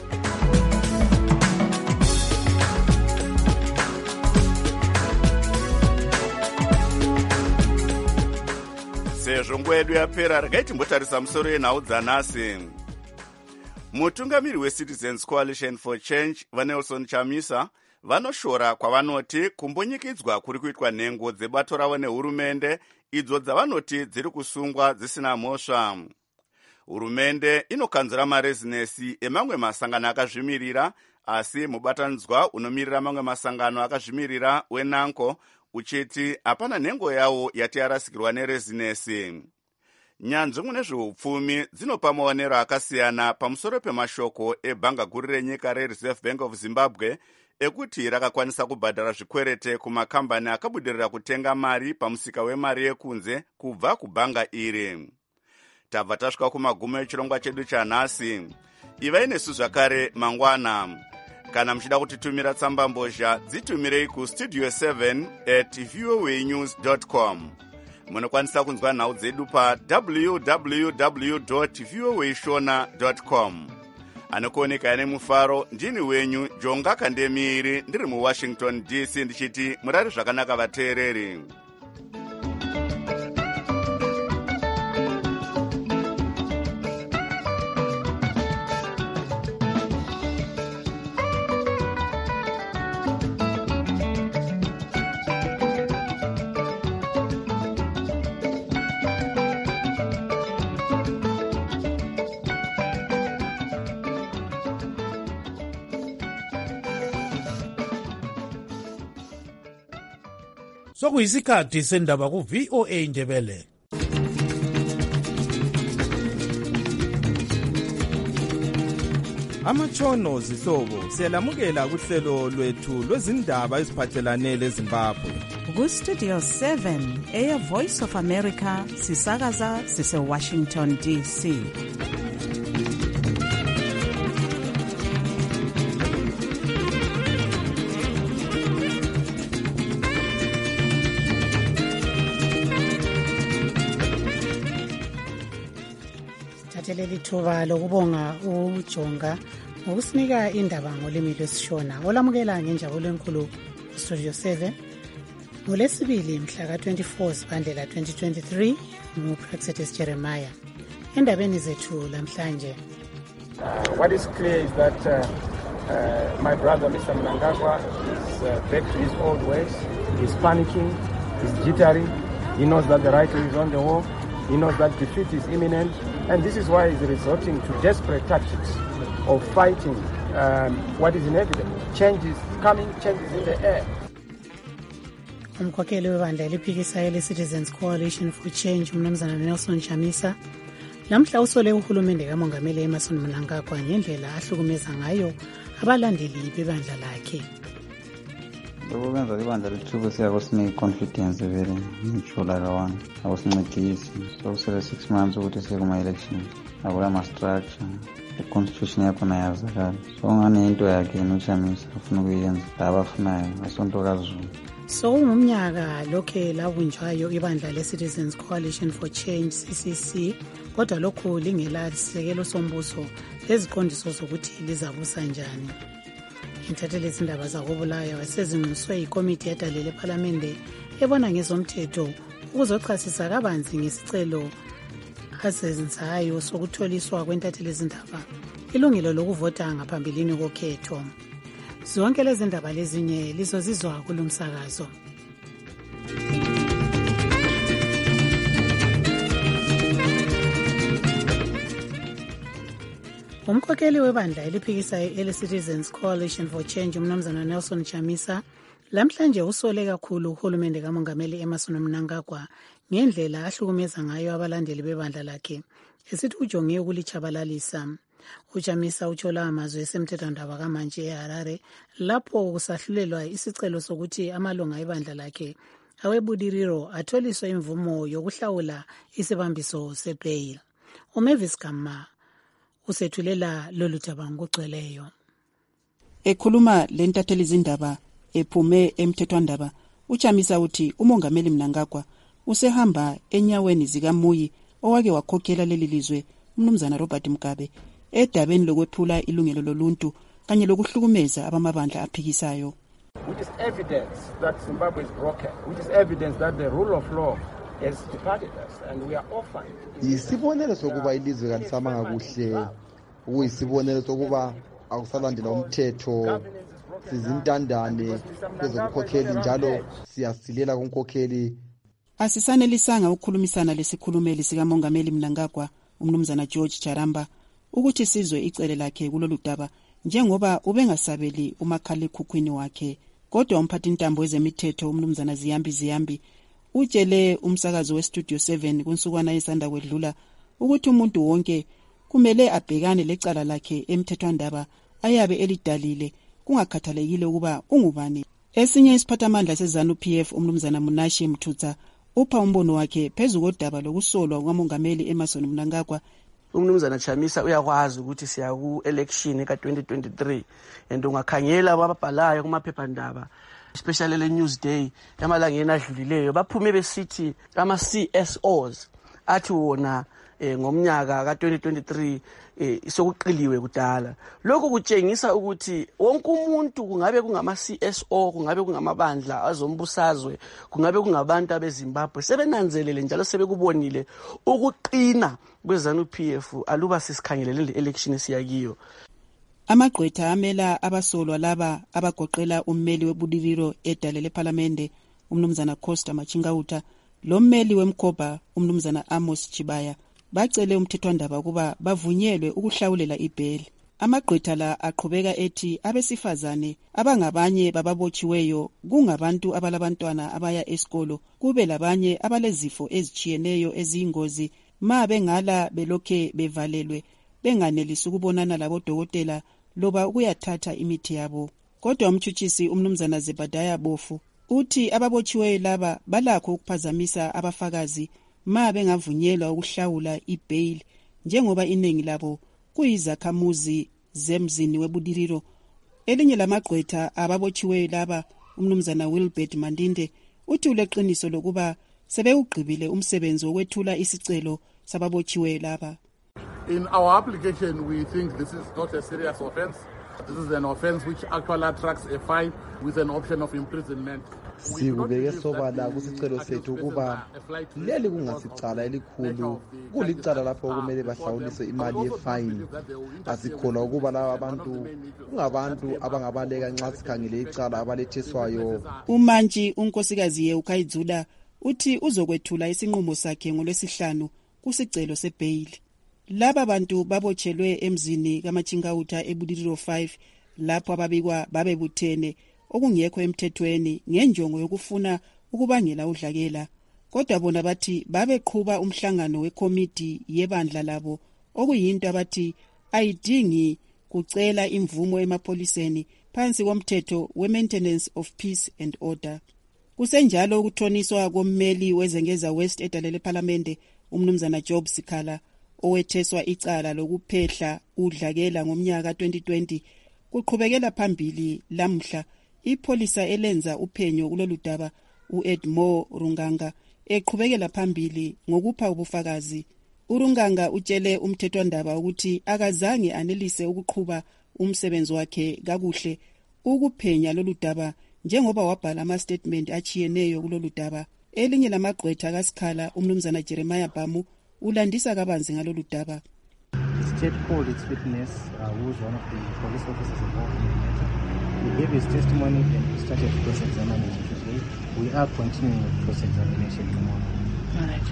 Sezvo nguva yedu yapera, regai timbotarisa musoro yenhau dzanhasi. Mutungamiri weCitizens Coalition for Change vaNelson Chamisa vanoshora kwavanoti kumbunyikidzwa kuri kuitwa nhengo dzebato ravo nehurumende idzo dzavanoti dziri kusungwa dzisina mhosva. Hurumende inokanzura marezinesi emamwe masangano akazvimirira, asi mubatanidzwa unomirira mamwe masangano akazvimirira weNanco uchiti hapana nhengo yawo yati yarasikirwa nerezinesi. Nyanzvi mune zveupfumi dzinopa maonero akasiyana pamusoro pemashoko ebhanga guru renyika reReserve Bank of Zimbabwe ekuti rakakwanisa kubhadhara zvikwerete kumakambani akabudirira kutenga mari pamusika wemari yekunze kubva kubhanga iri. Tabva tasvika kumagumo echirongwa chedu chanhasi. Ivai nesu zvakare mangwana. Kana muchida kutitumira tsamba mbozha dzitumirei kustudio seven at voa news dot com. Munokwanisa kunzwa nhau dzedu pa w w w dot voa shona dot com. anokuoneka ane mufaro. Ndini wenyu Jonga Kandemiri, ndiri muWashington D C ndichiti murari zvakanaka vateereri. Sokuyisikhathi sendaba ku V O A Ndebele. Amatshono zihlobo siyalamukela kuhlelo lwethu lwezindaba eziphathelane leZimbabwe. Ku Studio seven eya Voice of America sisakaza sise Washington D C. Leli thuba lokubonga uJonga ngokusinika indaba ngolimi lwesishona olamukela ngenjabulo enkulu Studio seven ngolesibili mhla ka twenty-four Zibandlela twenty twenty-three nguPraxetis Jeremiah. Endabeni zethu lamhlanje, uh, what is clear is that uh, uh, my brother Mister Mnangagwa is uh, back to his old ways. He's panicking, he's jittery, he knows that the right is on the wall, he knows that defeat is imminent. And this is why he's resorting to desperate tactics of fighting um, what is inevitable. Change is coming, change is in the air. Umkhokheli webandla eliphikisayo le-Citizens Coalition for Change umnumzana Nelson Chamisa namhla usole uhulumende kamongameli Emmerson Mnangagwa ngendlela ahlukumeza ngayo abalandeli bebandla lakhe. Lokwenza libandla lethubu siyakusinika confidence vele ngijula kawana akusincedisi sokusele six months ukuthi sekuma election akula ma structure i-constitution yakhona yazakala so ngane into yakhe noChamisa ufuna ukuyenza labafunayo asonto kaZulu. So ngumnyaka lokhe labunjwayo ibandla le-Citizens Coalition for Change C C C kodwa lokhu lingelasekelo sombuso leziqondiso zokuthi lizabusa njani. Intatheli izindaba zakobulayo wasezinxuswe ikomiti yadalele eParliament ebona ngezomthetho ukuzochasisa kabanzi ngesicelo asezenzayo sokutholiswa kwentatheli izindaba ilungelo lokuvota ngaphambilini kokhetho. Zonke lezi ndaba lezinye lizozizwa kulomsakazo. Umkhokheli webandla eliphikisayo ele-Citizens Coalition for Change umnumzana Nelson Chamisa lamhlanje usole kakhulu uhulumende kamongameli Emmerson Mnangagwa ngendlela ahlukumeza ngayo abalandeli bebandla lakhe esithi ujonge ukulichabalalisa. uChamisa utshola amazwi esemthethwandaba kamanje eHarare lapho kusahlulelwa isicelo sokuthi amalunga ebandla lakhe awebudiriro atholiswe imvumo yokuhlawula isibambiso sebail. uMavis Gama usethulela lolu daba ngokugcweleyo. Ekhuluma lentatheli izindaba ephume emthethwandaba, uChamisa uthi umongameli Mnangagwa usehamba enyaweni zikaMuyi owake wakhokhela leli lizwe umnumzana Robert Mugabe edabeni lokwephula ilungelo loluntu kanye lokuhlukumeza abamabandla aphikisayo. Which is evidence that Zimbabwe is broken, which is evidence that the rule of law has departed us and we are orphaned. Yisibonelo sokuba ilizwe kalisamanga kuhle, uyisibonelo sokuba akusalandela umthetho, sizintandane kwezokukhokheli njalo siyasilela kunkokheli. Asisanelisanga ukukhulumisana lesikhulumeli sikamongameli Mnangagwa umnumzana George Charamba ukuthi sizwe icele lakhe kulolu daba njengoba ubengasabeli umakhala ekhukhwini wakhe. Kodwa umphathi intambo wezemithetho umnumzana Ziyambi Ziyambi utshele umsakazo weStudio seven kunsukwana esanda kwedlula ukuthi umuntu wonke kumele abhekane lecala lakhe emthethwandaba ayabe elidalile kungakhathalekile ukuba ungubani. Esinye isiphathamandla seZanu-P F umnumzana Munashi Mthutsa upha umbono wakhe phezu kodaba lokusolwa kwamongameli Emmerson Mnangagwa. Umnumzana Chamisa uyakwazi ukuthi siya ku election ka twenty twenty-three and ungakhangela ababhalayo kumaphephandaba especially le Newsday emalangeni adlulileyo baphume besithi ama C S Os athi wona eh, ngomnyaka ka twenty twenty-three eh, sokuqiliwe kudala. Lokho kutshengisa ukuthi wonke umuntu kungabe kungama C S O, kungabe kungamabandla azombusazwe, kungabe kungabantu abeZimbabwe sebenanzelele njalo sebekubonile ukuqina kweZANU P F aluba sisikhangelele le election siyakiyo. Amagqwetha amela abasolwa laba abagoqela ummeli webudiliro edale leParlamente umnumzana Costa Machingauta lo mmeli wemkhoba umnumzana Amos Chibaya bacele umthethwandaba kuba bavunyelwe ukuhlawulela ibheli. Amagqwetha la aqhubeka ethi abesifazane abangabanye bababotshiweyo kungabantu abalabantwana abaya esikolo kube labanye abalezifo ezichiyeneyo eziyingozi ma bengala belokhe bevalelwe benganelisi ukubonana labodokotela loba ukuyathatha imithi yabo. Kodwa umtshutshisi umnumzana Zebadiah Bofu uthi ababotshiweyo laba balakho ukuphazamisa abafakazi ma bengavunyelwa ukuhlawula ibail njengoba iningi labo kuyizakhamuzi zemzini webudiliro. Elinye lamagqwetha ababotshiweyo laba umnumzana Wilbert Mandinde uthi uleqiniso lokuba sebewugqibile umsebenzi wokwethula isicelo sababotshiweyo laba. In our application, we think this is not a serious offense. This is an offense which actually attracts a fine with an option of imprisonment. Sikubeke sobala kusicelo sethu kuba leli kungasicala elikhulu kulicala lapho kumele bahlawulise imali yefine. Asikholwa ukuba laba abantu kungabantu abangabaleka nxa sikhangele icala abalethiswayo. Umantshi unkosikazi yeUkhayizula uthi uzokwethula isinqumo sakhe ngolwesihlanu kusicelo sebail. Laba bantu babotshelwe emzini kaMachingauta ebudiliro five lapho ababikwa babebuthene okungekho emthethweni ngenjongo yokufuna ukubangela udlakela. Kodwa bona bathi babeqhuba umhlangano wekomiti yebandla labo okuyinto abathi ayidingi kucela imvumo emapoliseni phansi komthetho we-Maintenance of Peace and Order. Kusenjalo ukuthoniswa kommeli wezengeza West edale leParlamente umnumzana Job Sikhala owetheswa icala lokuphehla udlakela ngomnyaka twenty twenty kuqhubekela phambili. Lamhla ipolisa elenza uphenyo kuloludaba uEdmo Runganga eqhubekela phambili ngokupha ubufakazi. uRunganga utshele umthethwandaba ukuthi akazange anelise ukuqhuba umsebenzi wakhe kakuhle ukuphenya loludaba njengoba wabhala ama-statement achiyeneyo kuloludaba. Elinye lamagqwetha kaSikhala umnumzana Jeremiah Bamu ulandisa kabanzi ngaloludaba. The state called its witness, uh, who was one of the police officers involved in the matter. He gave his testimony and we started cross-examination today. We are continuing with cross-examination tomorrow. All right.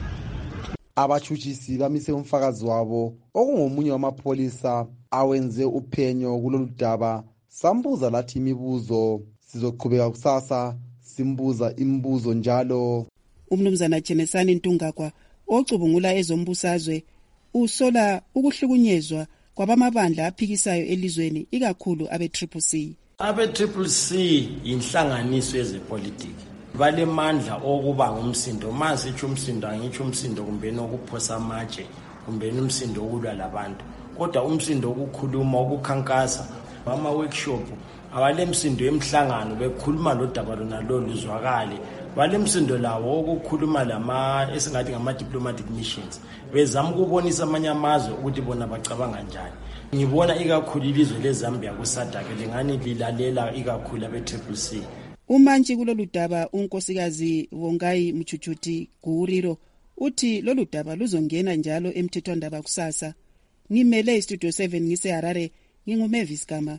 Abachuchisi bamise umfakazi wabo okungomunye wamapolisa awenze uphenyo kuloludaba. Sambuza lathi imibuzo, sizoqhubeka kusasa simbuza imibuzo njalo. Umnumzana Chenesani Ntungakwa ocubungula ezombusazwe usola ukuhlukunyezwa kwabamabandla aphikisayo elizweni ikakhulu abe Triple C. Abe Triple C inhlanganiso yezepolitiki. Balemandla okuba ngumsindo mase ithi umsindo angitsho umsindo kumbe nokuphosa amatshe kumbe umsindo okulwa labantu. Kodwa umsindo okukhuluma ukukhankasa ama workshop awalemsindo emhlangano bekhuluma lodaba lona loluzwakale. Balemsindo lawo ukukhuluma lama esingathi ngama diplomatic missions bezama ukubonisa amanye amazwe ukuthi bona bacabanga njani. Ngibona ikakhulu ilizwe leZambia kuSADC lengani lilalela ikakhulu abe Triple C. Umantshi kuloludaba unkosikazi Vongai Mchuchuti Guriro uthi loludaba luzongena njalo emthethwandaba kusasa. Ngimele iStudio seven ngise Harare nginguMavis Gama.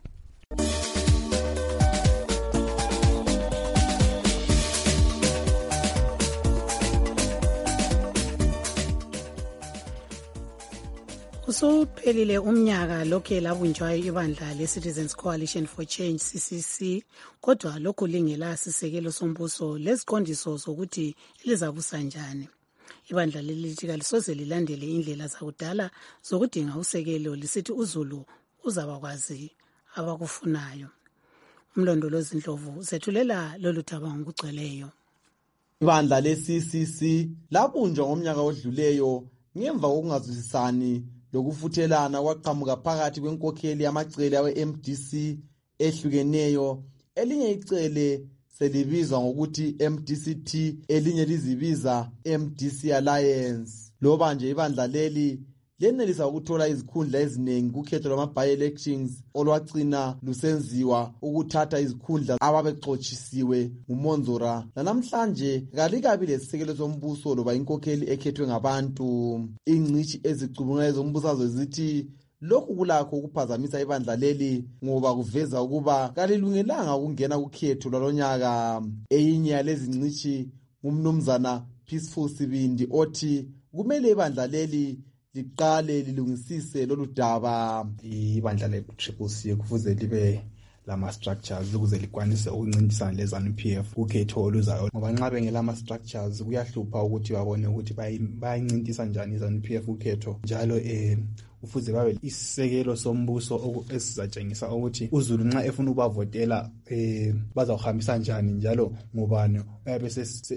Usuphelile umnyaka lokhe labunjwa ibandla le-Citizens Coalition for Change C C C, kodwa lokhu lingela sisekelo sombuso leziqondiso zokuthi lizabusa njani. Ibandla lelithi kalisoze lilandele indlela zakudala zokudinga usekelo lisithi uZulu uzabakwazi abakufunayo. Umlondolozi Ndlovu zethulela lolu thaba ngokugcweleyo. Ibandla le-C C C labunjwa ngomnyaka odluleyo ngemva kokungazwisisani lokufuthelana kwaqhamuka phakathi kwenkokheli yamacele awe-M D C ehlukeneyo. Elinye icele selibizwa ngokuthi M D C T, elinye lizibiza M D C Alliance. loba nje ibandla leli lenelisa ukuthola izikhundla eziningi kukhetho lwama-by-elections olwagcina lusenziwa ukuthatha izikhundla ababexotshisiwe nguMonzora, lanamhlanje kalikabi lesisekelo sombuso loba inkokheli ekhethwe ngabantu. Ingcitshi ezicubungula ezombusazwe zithi lokhu kulakho ukuphazamisa ibandla leli ngoba kuveza ukuba kalilungelanga ukungena kukhetho lwalonyaka. Eyinye yalezi ngcitshi ngumnumzana Peaceful Sibindi othi kumele ibandla leli liqale lilungisise lolu daba. Ibandla le-Triple C kufuze libe lama-structures ukuze likwanise ukuncintisana le-ZANU P F kukhetho oluzayo, ngoba nxa bengelama-structures kuyahlupha ukuthi babone ukuthi bayincintisa njani i-ZANU P F kukhetho. Njalo um kufuze babe isisekelo sombuso esizatshengisa ukuthi uZulu nxa efuna ukubavotela um bazawuhambisa njani njalo ngubani oyabe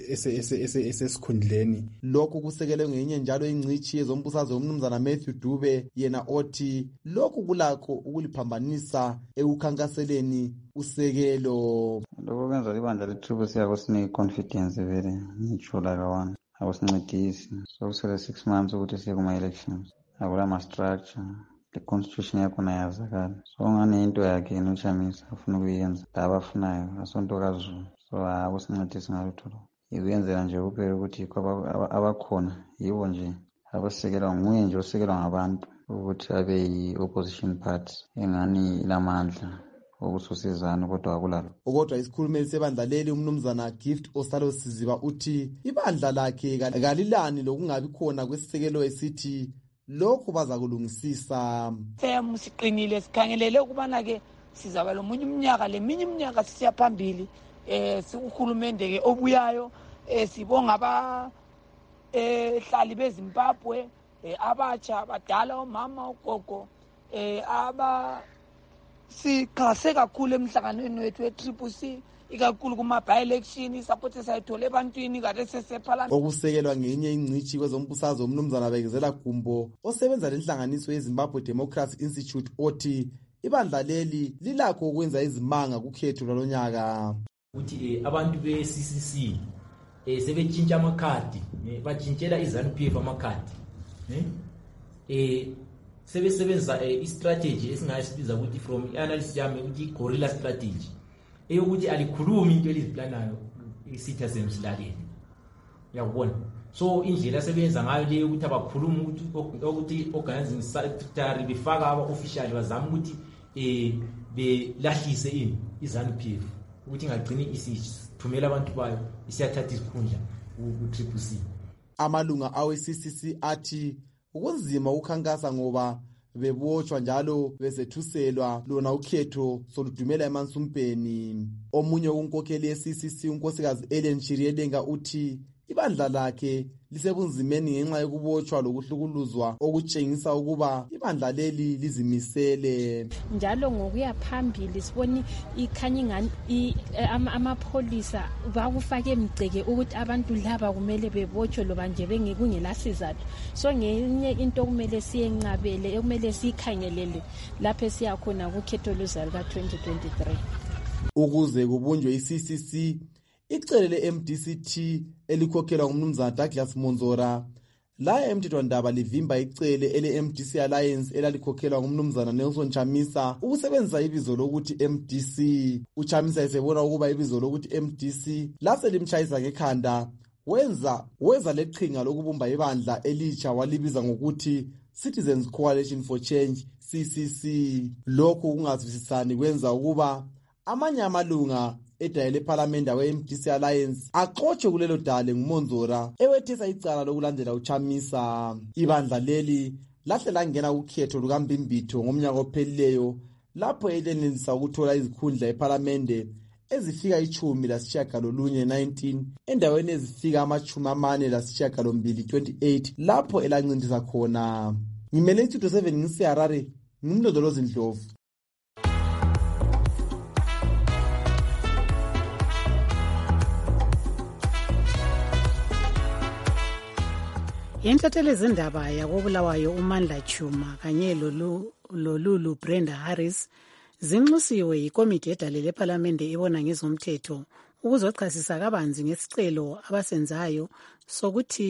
esesikhundleni. Lokhu kusekelwe ngenye njalo ingcitshi yezombusazwe umnumzana Matthew Dube, yena othi lokhu kulakho ukuliphambanisa ekukhankaseleni usekelo. Lokho kwenza ibandla le-Triple C akusinike-confidence vele ngitsho like one akusincedisi. Sokusele six months ukuthi siye kuma-elections, akula ma-structure, le-constitution yakhona yazakala. So ngane into yakhe yena uChamisa afuna ukuyenza la abafunayo asonto kaZulu, so akusincedisi ngalutho lo. Ikuyenzela nje kuphela ukuthi abakhona yibo nje abasekelwa nguye nje osekelwa ngabantu ukuthi abe yi-opposition party engani ilamandla okusosizana kodwa akulalo. Kodwa isikhulumeli sebandla leli umnumzana Gift Osalo Siziba uthi ibandla lakhe kalilani lokungabi khona kwesisekelo esithi lokhu baza kulungisisa. Fem siqinile sikhangelele ukubana ke sizaba lomunye umnyaka leminye iminyaka sisiya phambili eh sikuhulumende ke obuyayo eh sibonga aba eh hlali beZimbabwe eh abatsha abadala omama ugogo eh aba sikhase kakhulu emhlanganweni wethu we-Triple C ikakhulu kuma-by-election support sayithole ebantwini kade sesephalana. Okusekelwa ngenye ingcitshi kwezombusazwe umnumzana Bekezela Gumbo osebenza lenhlanganiso yeZimbabwe Democracy Institute othi ibandla leli lilakho ukwenza izimanga kukhetho lwalonyaka. Uthi abantu be-C C C eh sebetshintsha amakhadi batshintshela i-ZANU P F amakhadi eh sebesebenza i-strategy esingayisibiza ukuthi from i-analysis yami ukuthi i-gorilla strategy eyokuthi alikhulumi into eliziplanayo isitha semsilaleni, uyabona. So indlela sebenza ngayo le ukuthi abakhuluma ukuthi ukuthi organizing secretary befaka aba-official bazama ukuthi eh belahlise ini i-ZANU P F ukuthi ingagcini isithumela abantu bayo isiyathatha isikhundla ku-Triple C. Amalunga awe-C C C athi ukunzima ukukhankasa ngoba bebotshwa njalo besethuselwa lona ukhetho soludumela emansumpeni. Omunye unkokheli ye-C C C unkosikazi Ellen Chiriedenga uthi ibandla lakhe lisebunzimeni ngenxa yokubotshwa lokuhlukuluzwa okutshengisa ukuba ibandla leli lizimisele. Njalo ngokuya phambili siboni ikhanya ingani amapholisa bakufake emgceke ukuthi abantu laba kumele bebotshwe loba nje bengekungela sizathu. So ngenye into kumele siyenqabele ekumele sikhangelele lapho siyakhona kukhetho luzayo ka twenty twenty-three. Ukuze kubunjwe i-C C C icele le-M D C T elikhokhelwa ngumnumzana Douglas Monzora la emthethwandaba livimba icele ele-M D C Alliance elalikhokhelwa ngumnumzana Nelson Chamisa ukusebenzisa ibizo lokuthi M D C. UChamisa esebona ukuba ibizo lokuthi M D C lase limtshayisa ngekhanda wenza wenza leqhinga lokubumba ibandla elitsha walibiza ngokuthi Citizens Coalition for Change C C C. Lokhu kungazwisisani kwenza ukuba amanye amalunga edayele eParliament awe-M D C Alliance axotshe kulelo dale nguMonzora ewethesa icala lokulandela uChamisa. Ibandla leli lahle langena ukhetho lukaMbimbitho ngomnyaka ophelileyo lapho elenelisa ukuthola izikhundla eParliament ezifika ichumi lasishiyagalolunye nineteen endaweni ezifika amachumi amane lasishiyagalombili twenty-eight lapho elancindisa khona. Ngimele istudio seven ngisiHarare ngumlondolozi Ndlovu. Yenhlathelo zindaba yakobulawayo uMandla Chuma kanye lolu lolu Brenda Harris zinxusiwe yikomiti edalele eParliament ibona ngezomthetho ukuzochasisa kabanzi ngesicelo abasenzayo sokuthi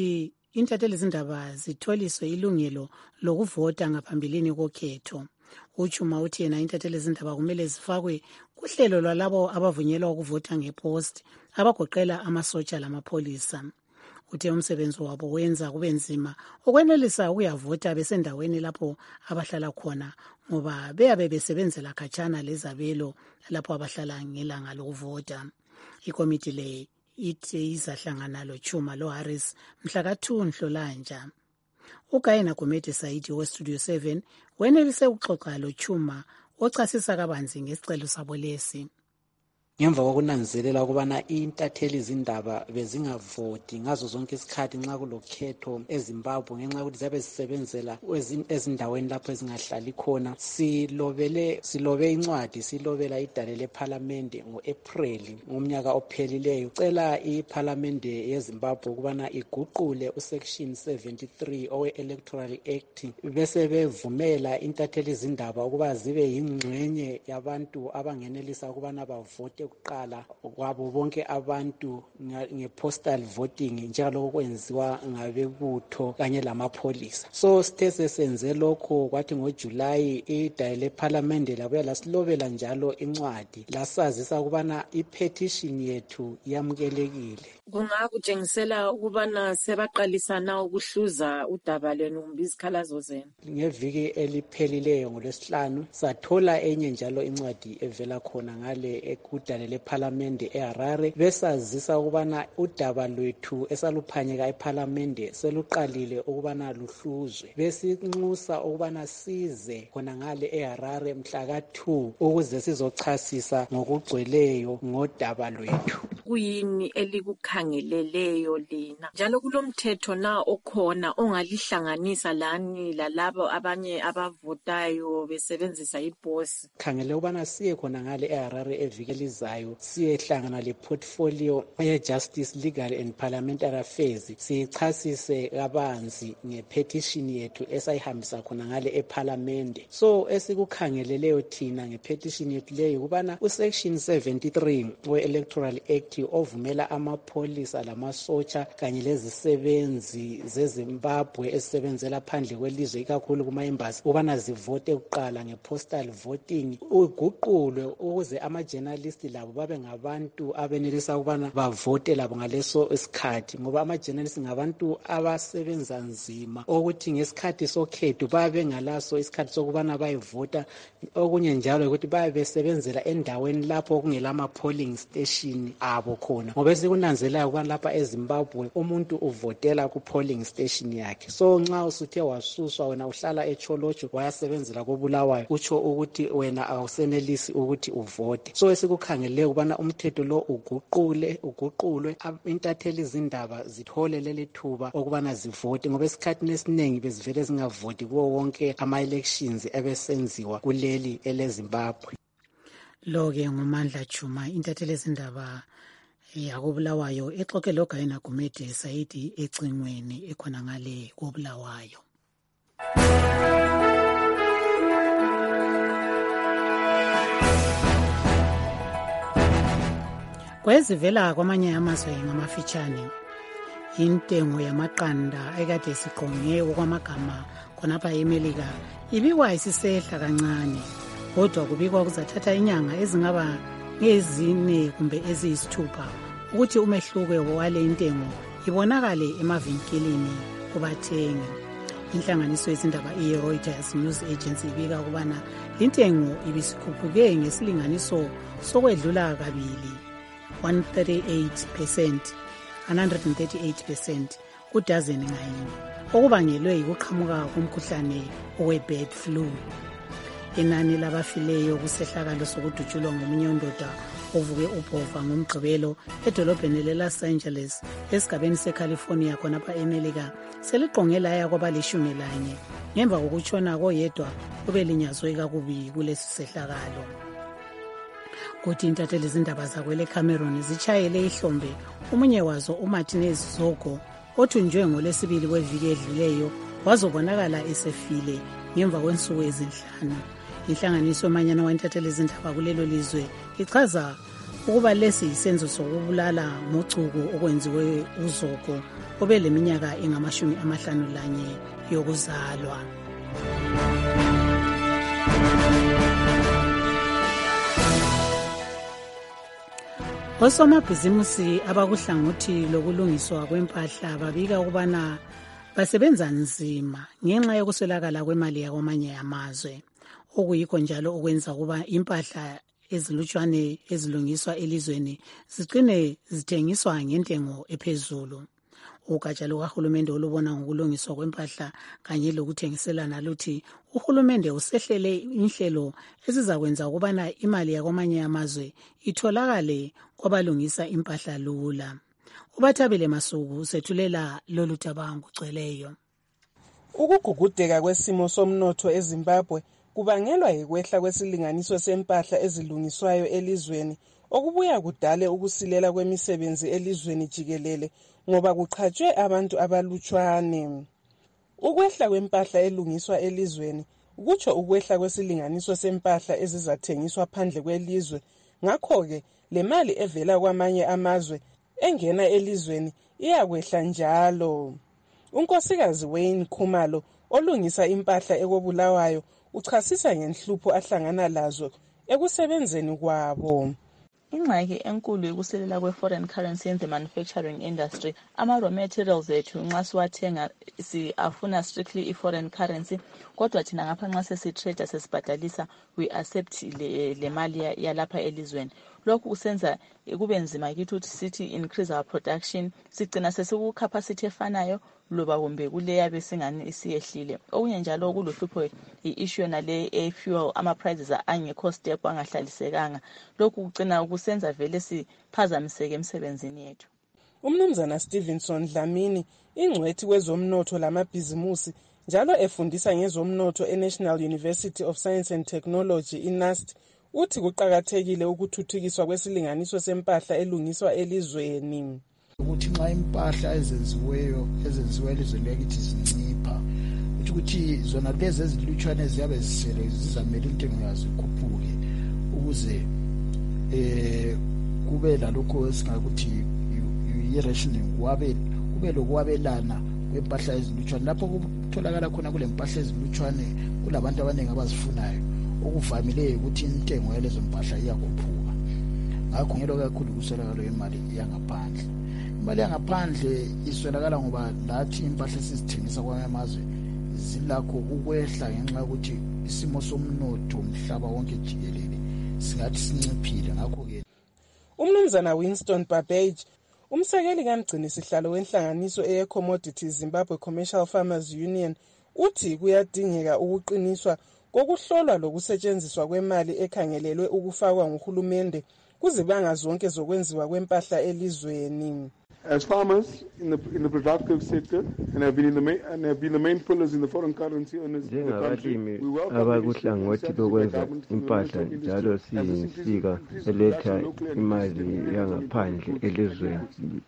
intatheli izindaba zitholiswe ilungelo lokuvota ngaphambilini kokhetho. Uchuma uthi yena intatheli izindaba kumele zifakwe kuhlelo lwalabo abavunyelwa ukuvota ngepost abagoqela amasotsha lamapholisa. Uthe umsebenzi wabo wenza kube nzima ukwenelisa ukuyavota besendaweni lapho abahlala khona ngoba beyabe besebenzela khatshana lezabelo lapho abahlala ngelanga lokuvota. Ikomiti le ithi izahlangana loChuma loHarris mhla ka two Nhlolanja. UGayena Gumede Saidi weStudio seven wenelise ukuxoxa loChuma ochasisa kabanzi ngesicelo sabo lesi. Ngemva kokunanzelela ukubana intatheli izindaba bezingavoti ngazo zonke isikhathi nxa kulokhetho eZimbabwe ngenxa ukuthi zabe zisebenzela ezindaweni lapho ezingahlali khona, silobele silobe incwadi silobela idale leParliament ngoApril ngomnyaka ophelileyo cela iParliament yeZimbabwe ukubana iguqule usection seventy-three owe-Electoral Act bese bevumela intatheli izindaba ukuba zibe yingxenye yabantu abangenelisa ukubana bavote ukuqala kwabo bonke abantu nge-postal voting njalo kwenziwa ngabebutho kanye lamapholisa. So sithe sesenze lokho kwathi ngoJulayi idale leParliament labuya lasilobela njalo incwadi lasazisa ukubana ipetition yethu yamukelekile. Kungakutshengisela ukubana sebaqalisana ukuhluza udaba lwenu kumbe izikhalazo zenu. Ngeviki eliphelileyo ngolwesihlanu sathola enye njalo incwadi evela khona ngale ekudale leParliament eHarare besazisa ukubana udaba lwethu esaluphanyeka eParliament seluqalile ukubana luhluzwe. Besinxusa ukubana size khona ngale eHarare mhla ka two ukuze sizochasisa ngokugcweleyo ngodaba lwethu. Kuyini elikukhangeleleyo lina njalo kulomthetho na okhona ongalihlanganisa lani lalabo abanye abavotayo besebenzisa iposi? Khangele ubana siye khona ngale eHarare eviki elizayo siyehlangana leportfolio ye-Justice, Legal and Parliamentary Affairs sichasise kabanzi ngepetition yethu esayihambisa khona ngale eParliament. So esikukhangeleleyo thina ngepetition yethu leyo kubana usection seventy-three we-Electoral Act ovumela amapholisa lamasotsha kanye lezisebenzi zeZimbabwe esebenzela phandle kwelizwe ikakhulu kuma-embassy ukubana zivote kuqala nge-postal voting uguqulwe ukuze ama-journalist labo babe ngabantu abenelisa ukubana bavote labo ngaleso isikhathi ngoba ama-journalist ngabantu abasebenza nzima ukuthi ngesikhathi sokhetho babe ngalaso isikhathi sokubana bayivota. Okunye njalo ukuthi babe besebenzela endaweni lapho kungela ama-polling station abo khona ngoba sikunanzelayo ukubana lapha eZimbabwe umuntu uvotela ku-polling station yakhe. So nxa usuthe wasuswa wena uhlala eCholocho wayasebenzela koBulawayo kutsho ukuthi wena awusenelisi ukuthi uvote. So esikukhangelele ukubana umthetho lo uguqule uguqulwe intatheli izindaba zithole leli thuba ukubana zivote ngoba esikhathini esiningi bezivele zingavoti kuwo wonke ama-elections ebesenziwa kuleli eleZimbabwe. Lo-ke ngumandla Chuma intatheli izindaba yakoBulawayo exoxe loGayena Gumede Saidi ecingweni ekhona ngale koBulawayo. Kwezivela kwamanye amazwe ngamafitshane intengo yamaqanda ekade siqonge okwamagama khonapha eMelika ibikwa isisehla kancane kodwa kubikwa kuzathatha inyanga ezingaba ngezine kumbe eziyisithupha ukuthi umehluko wale intengo ibonakale emavinkilini kubathengi. Inhlanganiso yezindaba i-Reuters News Agency ibika ukubana intengo ibisikhuphuke ngesilinganiso sokwedlula kabili one hundred thirty-eight percent one hundred thirty-eight percent kudazeni ngayinye okubangelwe yikuqhamuka komkhuhlane owe-bird flu. Inani labafileyo kusehlakalo sokudutshulwa ngomunye undoda ovuke ubhova ngomgqibelo edolobheni leLos Angeles esigabeni seCalifornia khonapha eMelika seliqonge laya kwabalishumi lanye ngemva kokutshona koyedwa ubelinyazwe kakubi kulesi sehlakalo. Kuthi intatheli izindaba zakwele Cameroon zitshayele ihlombe omunye wazo uMartinez Zogo othunjwe ngolesibili kweviki edluleyo wazobonakala esefile ngemva kwensuku ezinhlanu. Inhlanganiso manyana waintatheli izindaba kulelo lizwe ichaza ukuba lesi yisenzo sokubulala ngocuku okwenziwe uZogo obeleminyaka engamashumi amahlanu lanye yokuzalwa. Osomabhizimusi abakuhlangothi lokulungiswa kwempahla babika ukubana basebenza nzima ngenxa yokuswelakala kwemali yakwamanye amazwe, okuyikho njalo okwenza ukuba impahla ezilutshwane ezilungiswa elizweni zigcine zithengiswa ngentengo ephezulu. Ugatsha lukahulumende olubona ngokulungiswa kwempahla kanye lokuthengiselana luthi uhulumende usehlele inhlelo ezizakwenza ukubana imali yakwamanye amazwe itholakale kwabalungisa impahla lula. Ubathabile Masuku usethulela lolu daba ngokugcweleyo. Ukugugudeka kwesimo somnotho eZimbabwe kubangelwa yikwehla kwesilinganiso sempahla ezilungiswayo elizweni, okubuya kudale ukusilela kwemisebenzi elizweni jikelele ngoba kuqhatshwe abantu abalutshwane. Ukwehla kwempahla elungiswa elizweni kutsho ukwehla kwesilinganiso sempahla ezizathengiswa phandle kwelizwe. Ngakho-ke le mali evela kwamanye amazwe engena elizweni iyakwehla njalo. Unkosikazi Wayne Khumalo olungisa impahla ekobulawayo uchasisa ngenhlupho ahlangana lazo ekusebenzeni kwabo. Ingxaki enkulu yokuselela kwe-foreign currency in the manufacturing industry. Ama-raw materials ethu nxa siwathenga si-afuna strictly i-foreign currency, kodwa thina ngapha nxa sesi-trade sesibhadalisa we accept le, le mali yalapha elizweni. Lokhu kusenza kube nzima kithi ukuthi sithi increase our production, sigcina sesiku-capacity efanayo loba kumbe kuleya besingani isiyehlile. Okunye njalo kuluhlupho i-issue yonale e-fuel, ama-prices angekho step angahlalisekanga. Lokhu kugcina kusenza vele siphazamiseke emsebenzini yethu. Umnumzana Stevenson Dlamini, ingcwethi kwezomnotho lamabhizimusi, njalo efundisa ngezomnotho e-National University of Science and Technology, i-N U S T, uthi kuqakathekile ukuthuthukiswa kwesilinganiso sempahla elungiswa elizweni. Ukuthi nxa impahla ezenziweyo ezenziwe elizweni lakithi zincipha, uthi ukuthi zona lezi ezilutshwane ziyabe zisele zizamele intengo yazo ikhuphuke ukuze eh kube lalokho esingakuthi i-rationing, wabe kube lokwabelana kwempahla ezilutshwane. Lapho kutholakala khona kule mpahla ezilutshwane kulabantu abaningi abazifunayo, okuvamile ukuthi intengo yalezo mpahla iyakhuphuka. Ngakho ngelo kakhulu kuswelakala imali yangaphandle. Imali yangaphandle iswelakala ngoba lathi impahla esizithengisa kwamanye amazwe zilakho ukwehla ngenxa yokuthi isimo somnotho umhlaba wonke jikelele singathi sinciphile. Ngakho-ke umnumzana Winston Babbage, umsekeli kamgcini sihlalo wenhlanganiso eye-Commodity Zimbabwe Commercial Farmers Union, uthi kuyadingeka ukuqiniswa kokuhlolwa lokusetshenziswa kwemali ekhangelelwe ukufakwa nguhulumende kuzibanga zonke zokwenziwa kwempahla elizweni. As farmers in the in the productive sector and have been in the main and have been the main pillars in the foreign currency earners in the country, we welcome abakuhlangothi lokwenza impahla njalo siyinsika eletha imali yangaphandle elizweni.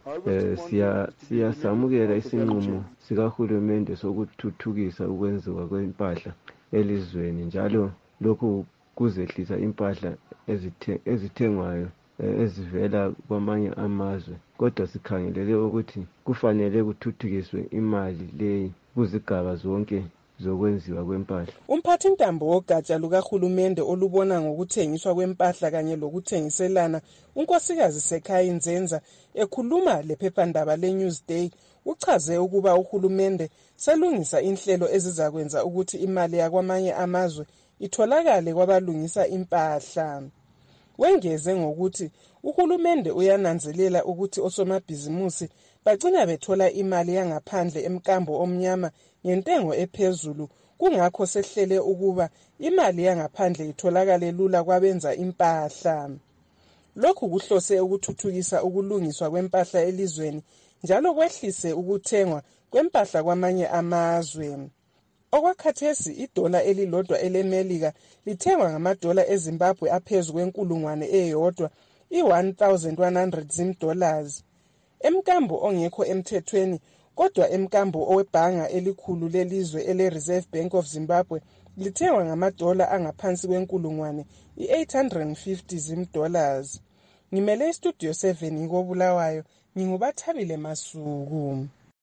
Siyasamukela isinqumo sikahulumende sokuthuthukisa ukwenziwa kwempahla elizweni, njalo lokhu kuzehlisa impahla ezithengwayo ezivela kwamanye amazwe. Kodwa sikhangelele ukuthi kufanele kuthuthukiswe imali leyi kuzigaba zonke zokwenziwa kwempahla. Umphathintambo wogatsha lukahulumende olubona ngokuthengiswa kwempahla kanye lokuthengiselana, unkosikazi Sekhaya Nzenza, ekhuluma lephephandaba le-Newsday, uchaze ukuba uhulumende selungisa inhlelo ezizakwenza ukuthi imali yakwamanye amazwe itholakale kwabalungisa impahla. Wengeze ngokuthi uhulumende uyananzelela ukuthi osomabhizimusi bagcina bethola imali yangaphandle emkambo omnyama ngentengo ephezulu, kungakho sehlele ukuba imali yangaphandle itholakale lula kwabenza impahla. Lokhu kuhlose ukuthuthukisa ukulungiswa kwempahla elizweni njalo kwehlise ukuthengwa kwempahla kwamanye amazwe. Okwakhathesi idola elilodwa elemelika lithengwa ngamadola eZimbabwe aphezu kwenkulungwane eyodwa, i-one thousand one hundred zim dollars. Emkambo ongekho emthethweni, kodwa emkambo owebhanga elikhulu lelizwe ele-Reserve Bank of Zimbabwe lithengwa ngamadola angaphansi kwenkulungwane, i-eight hundred fifty zim dollars. ngimele istudio seven ngikobulawayo ngingubathabile Masuku.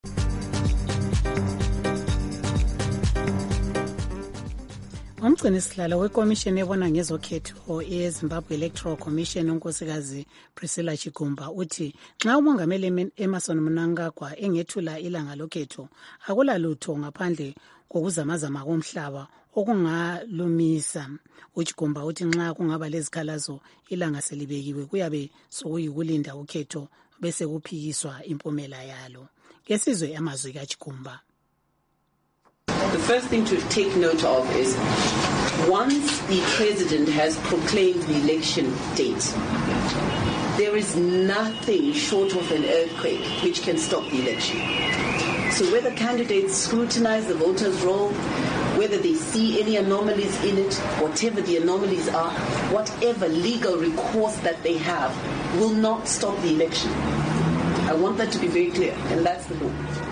Umgcini sihlalo wekomishini ebona ngezokhetho eZimbabwe Electoral Commission unkosikazi Priscilla Chigumba uthi nxa umongameli Emmerson Mnangagwa engethula ilanga lokhetho akulalutho ngaphandle kokuzamazama komhlaba okungalumisa. Uchigumba uthi nxa kungaba lezikhalazo ilanga selibekiwe kuyabe sokuyikulinda ukhetho bese kuphikiswa impumela yalo. Kesizwe amazwi kaChigumba. The first thing to take note of is once the president has proclaimed the election date, there is nothing short of an earthquake which can stop the election. So whether candidates scrutinize the voters' roll, whether they see any anomalies in it, whatever the anomalies are, whatever legal recourse that they have will not stop the election. I want that to be very clear, and that's the law.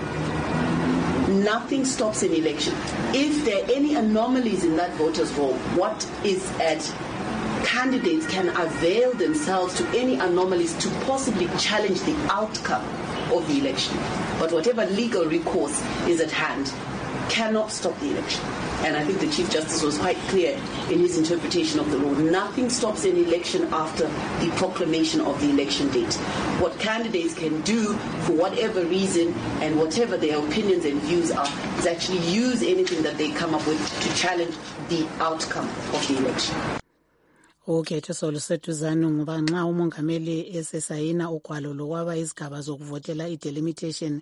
Nothing stops an election. If there are any anomalies in that voters' roll, what is at candidates can avail themselves to any anomalies to possibly challenge the outcome of the election. But whatever legal recourse is at hand cannot stop the election. And I think the Chief Justice was quite clear in his interpretation of the law. Nothing stops an election after the proclamation of the election date. What candidates can do for whatever reason and whatever their opinions and views are is actually use anything that they come up with to challenge the outcome of the election. Ukhetho soluseduzane ngoba nxa umongameli esesayina ugwalo lokwaba izigaba zokuvotela i-delimitation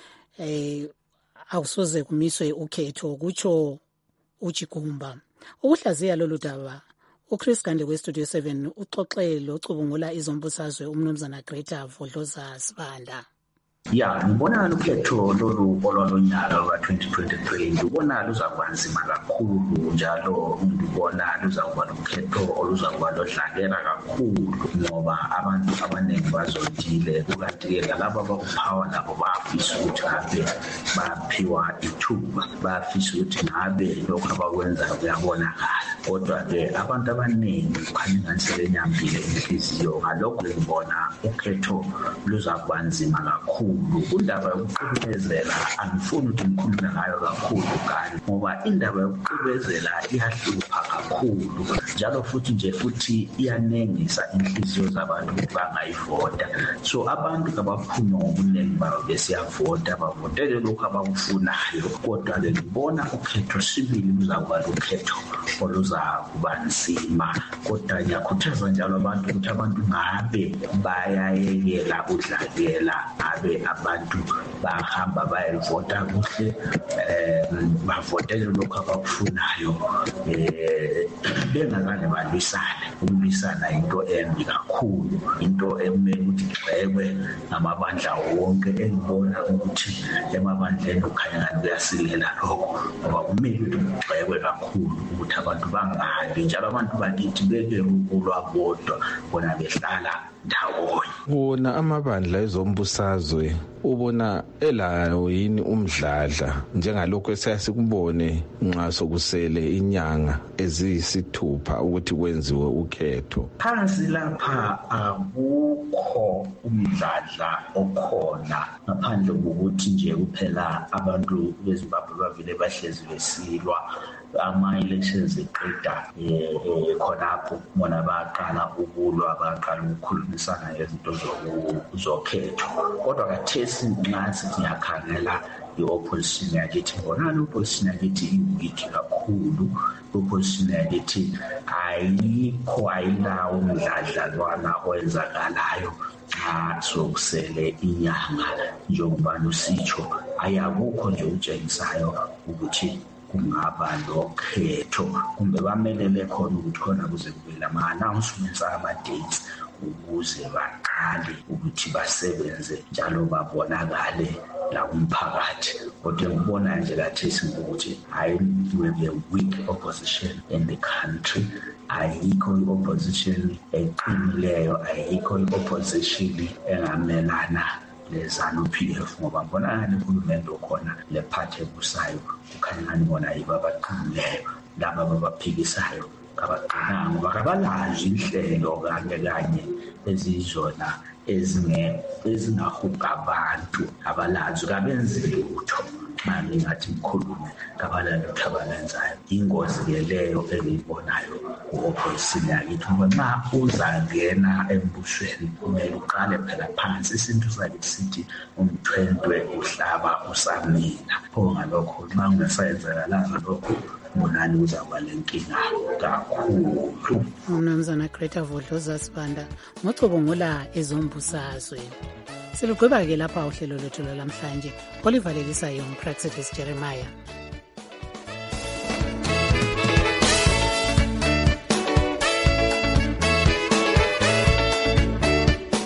eh awusoze kumiswe ukhetho kutsho uChigumba. Ukuhlaziya lolu daba uChris Gande weStudio seven uxoxele ocubungula izombusazwe umnumzana Greta Vodloza Sibanda. Ya ngibona ukhetho lolu olwalonyaka wa twenty twenty-three ngibona luzakwanzima kakhulu njalo ngibona luzakuba ukhetho oluzakuba lodlakela kakhulu ngoba abantu abaningi bazodile ukanti laba abakuphawa nabo bafisa ukuthi ngabe baphiwa ithuba bafisa ukuthi ngabe lokho abakwenza kuyabonakala kodwa ke abantu abaningi kukhanya ngathi lenyambile inhliziyo ngalokho ngibona ukhetho luzakwanzima kakhulu. Indaba yokuqhubezela angifuni ukuthi ngikhulume ngayo kakhulu kanti ngoba indaba yokuqhubezela iyahlupha kakhulu njalo futhi nje futhi iyanengisa inhliziyo zabantu ukuthi bangayivota. So abantu abaphunywa ngobuningi babo besiyavota bavotele lokho abakufunayo kodwa ke ngibona ukhetho sibili luzakuba ukhetho oluzakuba nzima kodwa ngiyakhuthaza njalo abantu ukuthi abantu ngabe bayayekela udlakela ngabe abantu bahamba bayivota kuhle eh bavotele lokho abakufunayo eh bengakane balwisane. Ukulwisana into embi kakhulu into emele ukuthi igxekwe ngamabandla wonke engibona ukuthi emabandleni ukhanya kuyasilela lokho ngoba kumele ukuthi igxekwe kakhulu ukuthi abantu bangabi njalo abantu bakithi beke ukulwabodwa bona behlala ndawonye. Wona amabandla ezombusazwe ubona elayo yini umdladla njengalokho esasikubone nxa sokusele inyanga eziyisithupha ukuthi kwenziwe ukhetho? Phansi lapha akukho umdladla okhona ngaphandle kokuthi nje kuphela abantu beZimbabwe bavile bahlezi besilwa ama-elections eqeda khonapho bona baqala ukulwa baqala ukukhulumisana ngezinto zokhetho kodwa kathesi nxa sithi ngiyakhangela i-opposition yakithi ngibona i-opposition yakithi iwiki kakhulu. I-opposition yakithi ayikho ayilawo umdladlalwana owenzakalayo nxa sokusele inyanga njengoba lusitsho ayakukho nje utshengisayo ukuthi kungaba lokhetho kumbe bamele bekhona ukuthi khona kuze kube lama-announcements ama-dates ukuze baqale ukuthi basebenze njalo babonakale la kumphakathi. Kodwa ngibona nje kathesi ukuthi hayi we have a weak opposition in the country. Ayikho i-opposition eqinileyo, ayikho i-opposition engamelana leZANU-P F ngoba ngibona ngani uhulumende okhona lephathi ebusayo kukhanya ngani bona yibo abaqinileyo laba ababaphikisayo kabaqinanga ngoba kabalazi ihlelo kanye kanye ezizona ezine ezingahuga abantu abalazi kabenzi lutho manje ngathi ikhulume kabalalo kabalenzayo ingozi ke leyo engiyibonayo opposite yakithi ngoba ma uzangena embusweni kumele uqale phela phansi isinto sakithi sithi umthwentwe uhlaba usamila pho ngalokho ma ungasayenzakalanga lokho monani uzaba lenkinga kakhulu. Umnumzana Greta Vodloza Sibanda ngocubungula ezombusazwe. Silugqiba ke lapha uhlelo lwethu lamhlanje. Olivalelisayo uPraxedis Jeremiah.